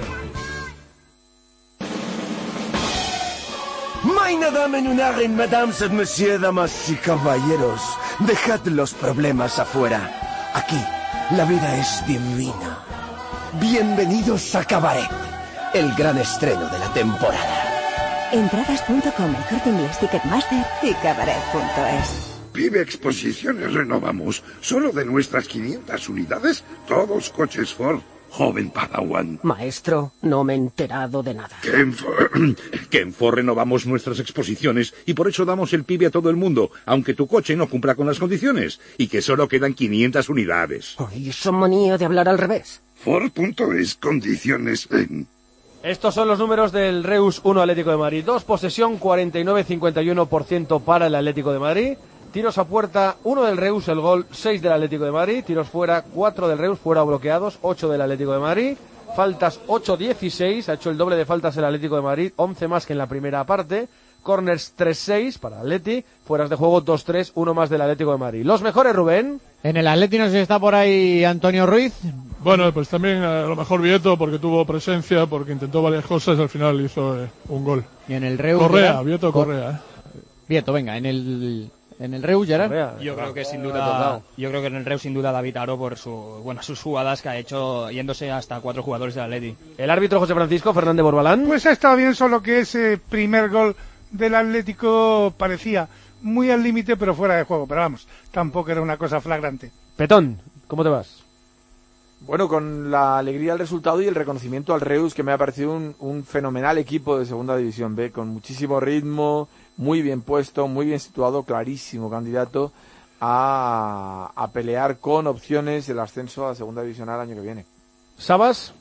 Meine Damen und Herren, Mesdames et Messieurs, damas y caballeros, dejad los problemas afuera. Aquí la vida es divina. Bienvenidos a Cabaret, el gran estreno de la temporada. Entradas punto com, El Corte Inglés, Ticketmaster y cabaret punto es. Pibe Exposiciones renovamos. Solo de nuestras quinientas unidades, todos coches Ford. Joven Padawan. Maestro, no me he enterado de nada. Que en, Ford, que en Ford renovamos nuestras exposiciones y por eso damos el pibe a todo el mundo, aunque tu coche no cumpla con las condiciones, y que solo quedan quinientas unidades. ¿Y esa manía de hablar al revés? Ford punto es, condiciones en... Estos son los números del Reus uno Atlético de Madrid dos, posesión cuarenta y nueve coma cincuenta y uno por ciento para el Atlético de Madrid. Tiros a puerta, uno del Reus, el gol, seis del Atlético de Madrid. Tiros fuera, cuatro del Reus, fuera bloqueados, ocho del Atlético de Madrid. Faltas, ocho dieciséis, ha hecho el doble de faltas el Atlético de Madrid, once más que en la primera parte. Corners tres seis para Atleti, fueras de juego dos tres, uno más del Atlético de Madrid. Los mejores, Rubén. En el Atleti no sé si está por ahí Antonio Ruiz. Bueno, pues también a lo mejor Vieto, porque tuvo presencia, porque intentó varias cosas y al final hizo eh, un gol. Y en el Reus... Correa, era... Vieto Correa. Eh. Vieto, venga, en el... En el Reus, Gerard. Yo creo que sin duda, yo creo que en el Reus sin duda David Aro por su, bueno, sus jugadas que ha hecho yéndose hasta cuatro jugadores del Atleti. El árbitro José Francisco Fernández Borbalán. Pues ha estado bien, solo que ese primer gol del Atlético parecía muy al límite, pero fuera de juego. Pero vamos, tampoco era una cosa flagrante. Petón, ¿cómo te vas? Bueno, con la alegría del resultado y el reconocimiento al Reus, que me ha parecido un, un fenomenal equipo de Segunda División B, con muchísimo ritmo, muy bien puesto, muy bien situado, clarísimo candidato a, a pelear con opciones el ascenso a Segunda División A el año que viene. ¿Sabas?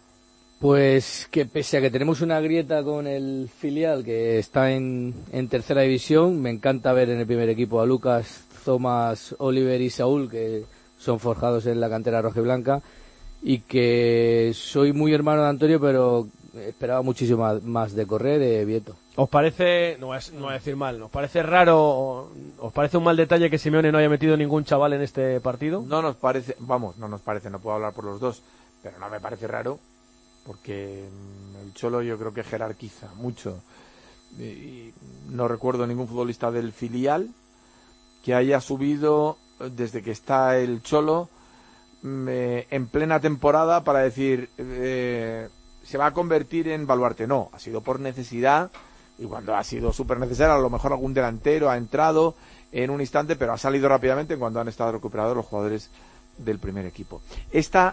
Pues que pese a que tenemos una grieta con el filial que está en, en tercera división, me encanta ver en el primer equipo a Lucas, Thomas, Oliver y Saúl, que son forjados en la cantera rojiblanca, y que soy muy hermano de Antonio, pero esperaba muchísimo más de Correa y de Vieto. ¿Os parece, no es, no voy a decir mal, ¿os parece raro, os parece un mal detalle que Simeone no haya metido ningún chaval en este partido? No nos parece, vamos, no nos parece, no puedo hablar por los dos, pero no me parece raro, porque el Cholo yo creo que jerarquiza mucho. Y no recuerdo ningún futbolista del filial que haya subido desde que está el Cholo eh, en plena temporada para decir eh, se va a convertir en baluarte. No, ha sido por necesidad y cuando ha sido súper necesario, a lo mejor algún delantero ha entrado en un instante, pero ha salido rápidamente en cuanto han estado recuperados los jugadores del primer equipo. Esta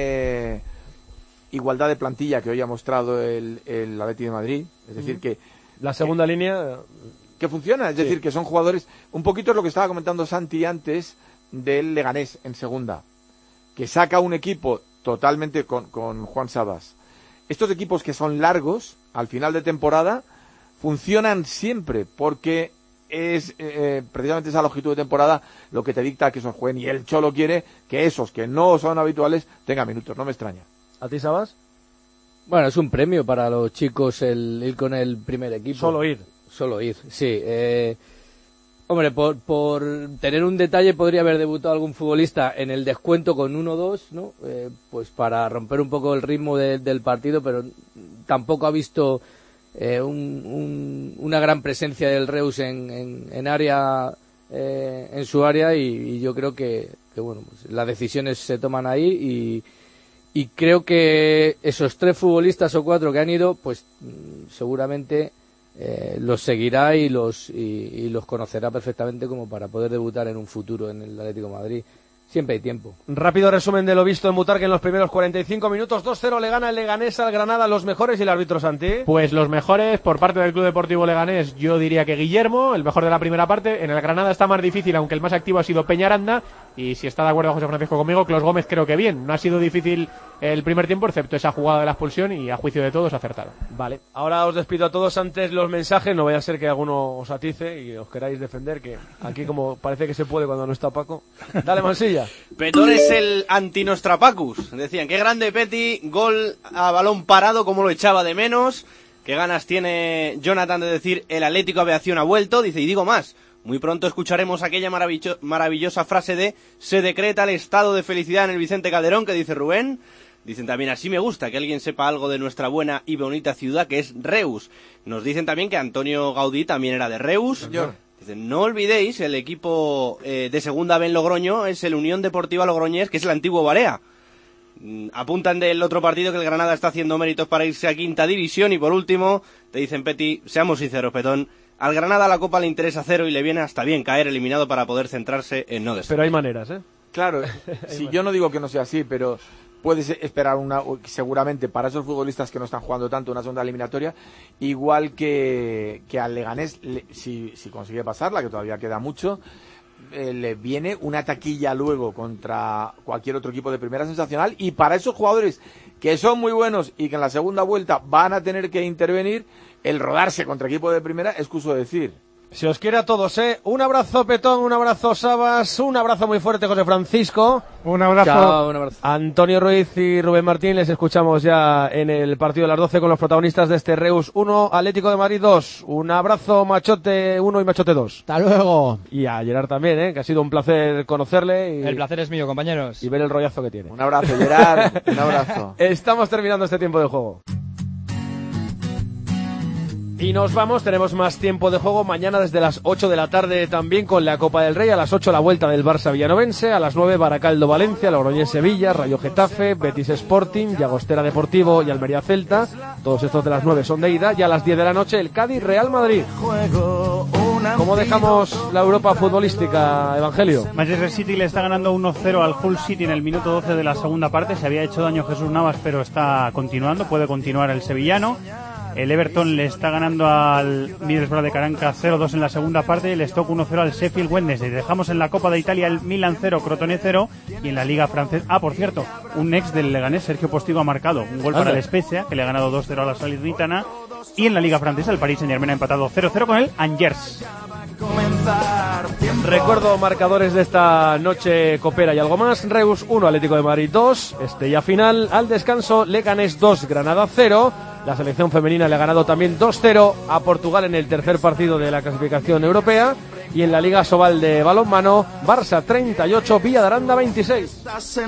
eh, igualdad de plantilla que hoy ha mostrado el, el Atleti de Madrid, es decir, uh-huh. que la segunda que, línea que funciona, es sí. decir, que son jugadores, un poquito es lo que estaba comentando Santi antes del Leganés en segunda, que saca un equipo totalmente con, con Juan Sabas. Estos equipos que son largos, al final de temporada, funcionan siempre, porque es eh, precisamente esa longitud de temporada lo que te dicta que esos jueguen, y el Cholo quiere que esos que no son habituales tengan minutos, no me extraña. ¿A ti, Sabas? Bueno, es un premio para los chicos el ir con el primer equipo. Solo ir. Solo ir, sí. Eh, hombre, por, por tener un detalle podría haber debutado algún futbolista en el descuento con uno dos, ¿no? Eh, pues para romper un poco el ritmo de, del partido, pero tampoco ha visto eh, un, un, una gran presencia del Reus en, en, en área, eh, en su área, y, y yo creo que, que bueno, pues las decisiones se toman ahí, y Y creo que esos tres futbolistas o cuatro que han ido, pues seguramente eh, los seguirá y los y, y los conocerá perfectamente como para poder debutar en un futuro en el Atlético de Madrid. Siempre hay tiempo. Rápido resumen de lo visto en Butarque en los primeros cuarenta y cinco minutos. dos cero le gana el Leganés al Granada. Los mejores y el árbitro Santi. Pues los mejores por parte del Club Deportivo Leganés, yo diría que Guillermo, el mejor de la primera parte. En el Granada está más difícil, aunque el más activo ha sido Peñaranda. Y si está de acuerdo José Francisco conmigo, Clos Gómez creo que bien. No ha sido difícil el primer tiempo, excepto esa jugada de la expulsión, y a juicio de todos acertaron. Vale, ahora os despido a todos. Antes los mensajes, no vaya a ser que alguno os atice y os queráis defender, que aquí como parece que se puede cuando no está Paco. Dale, Mansilla. Petón es el antinostrapacus. Decían, qué grande Peti, gol a balón parado, como lo echaba de menos. Qué ganas tiene Jonathan de decir el Atlético Aviación ha vuelto. Dice, y digo más, muy pronto escucharemos aquella maravillo- maravillosa frase de se decreta el estado de felicidad en el Vicente Calderón, que dice Rubén. Dicen también, así me gusta que alguien sepa algo de nuestra buena y bonita ciudad, que es Reus. Nos dicen también que Antonio Gaudí también era de Reus. Señor. Dicen, no olvidéis, el equipo eh, de segunda B en Logroño es el Unión Deportiva Logroñés, que es el antiguo Barea. Mm, apuntan del otro partido que el Granada está haciendo méritos para irse a quinta división. Y por último, te dicen, Peti, seamos sinceros, Petón, al Granada la Copa le interesa cero y le viene hasta bien caer eliminado para poder centrarse en no descender. Pero hay maneras, ¿eh? Claro, si yo no digo que no sea así, pero puedes esperar una, seguramente para esos futbolistas que no están jugando tanto una segunda eliminatoria, igual que, que al Leganés, le, si, si consigue pasarla, que todavía queda mucho, eh, le viene una taquilla luego contra cualquier otro equipo de primera sensacional, y para esos jugadores que son muy buenos y que en la segunda vuelta van a tener que intervenir, el rodarse contra equipo de primera es excuso decir. Se os quiere a todos, ¿eh? Un abrazo, Petón, un abrazo, Sabas, un abrazo muy fuerte, José Francisco. Un abrazo. Chao, un abrazo. Antonio Ruiz y Rubén Martín, les escuchamos ya en el partido de las doce con los protagonistas de este Reus uno, Atlético de Madrid dos. Un abrazo, Machote uno y Machote dos. Hasta luego. Y a Gerard también, ¿eh? Que ha sido un placer conocerle. Y, el placer es mío, compañeros. Y ver el rollazo que tiene. Un abrazo, Gerard. Un abrazo. Estamos terminando este tiempo de juego. Y nos vamos, tenemos más tiempo de juego mañana desde las ocho de la tarde también con la Copa del Rey, a las ocho la vuelta del Barça Villanovense, a las nueve Baracaldo Valencia, Logroñés Sevilla, Rayo Getafe, Betis Sporting, Llagostera Deportivo y Almería Celta, todos estos de las nueve son de ida, y a las diez de la noche el Cádiz Real Madrid. ¿Cómo dejamos la Europa futbolística, Evangelio? Manchester City le está ganando uno cero al Hull City en el minuto doce de la segunda parte, se había hecho daño Jesús Navas pero está continuando, puede continuar el sevillano. El Everton le está ganando al Middlesbrough de Caranca cero dos en la segunda parte y el Stoke uno cero al Sheffield Wednesday. Dejamos en la Copa de Italia el Milan cero, Crotone cero, y en la Liga Francesa... Ah, por cierto, un ex del Leganés, Sergio Postigo, ha marcado un gol para el Spezia, que le ha ganado dos cero a la Salernitana, y en la Liga Francesa el Paris Saint-Germain ha empatado cero cero con el Angers. Recuerdo marcadores de esta noche copera y algo más. Reus uno, Atlético de Madrid dos. Estrella final al descanso, Leganés dos, Granada cero. La selección femenina le ha ganado también dos cero a Portugal en el tercer partido de la clasificación europea. Y en la Liga Sobal de balonmano, Barça treinta y ocho, Villa de Aranda veintiséis.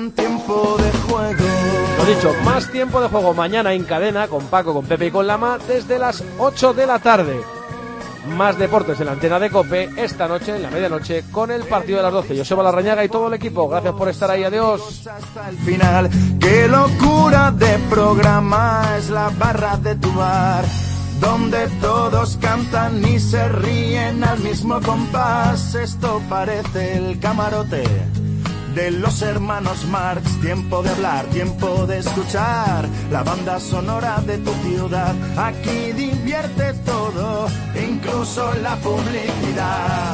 Lo dicho, más tiempo de juego mañana en cadena con Paco, con Pepe y con Lama desde las ocho de la tarde. Más deportes en la antena de COPE esta noche, en la medianoche, con el partido de las doce. Joseba Larrañaga y todo el equipo. Gracias por estar ahí. Adiós. Hasta el final, qué locura de programa es la barra de tu bar. donde todos cantan y se ríen al mismo compás. Esto parece el camarote de los hermanos Marx. Tiempo de hablar, tiempo de escuchar la banda sonora de tu ciudad. Aquí divierte todo, incluso la publicidad.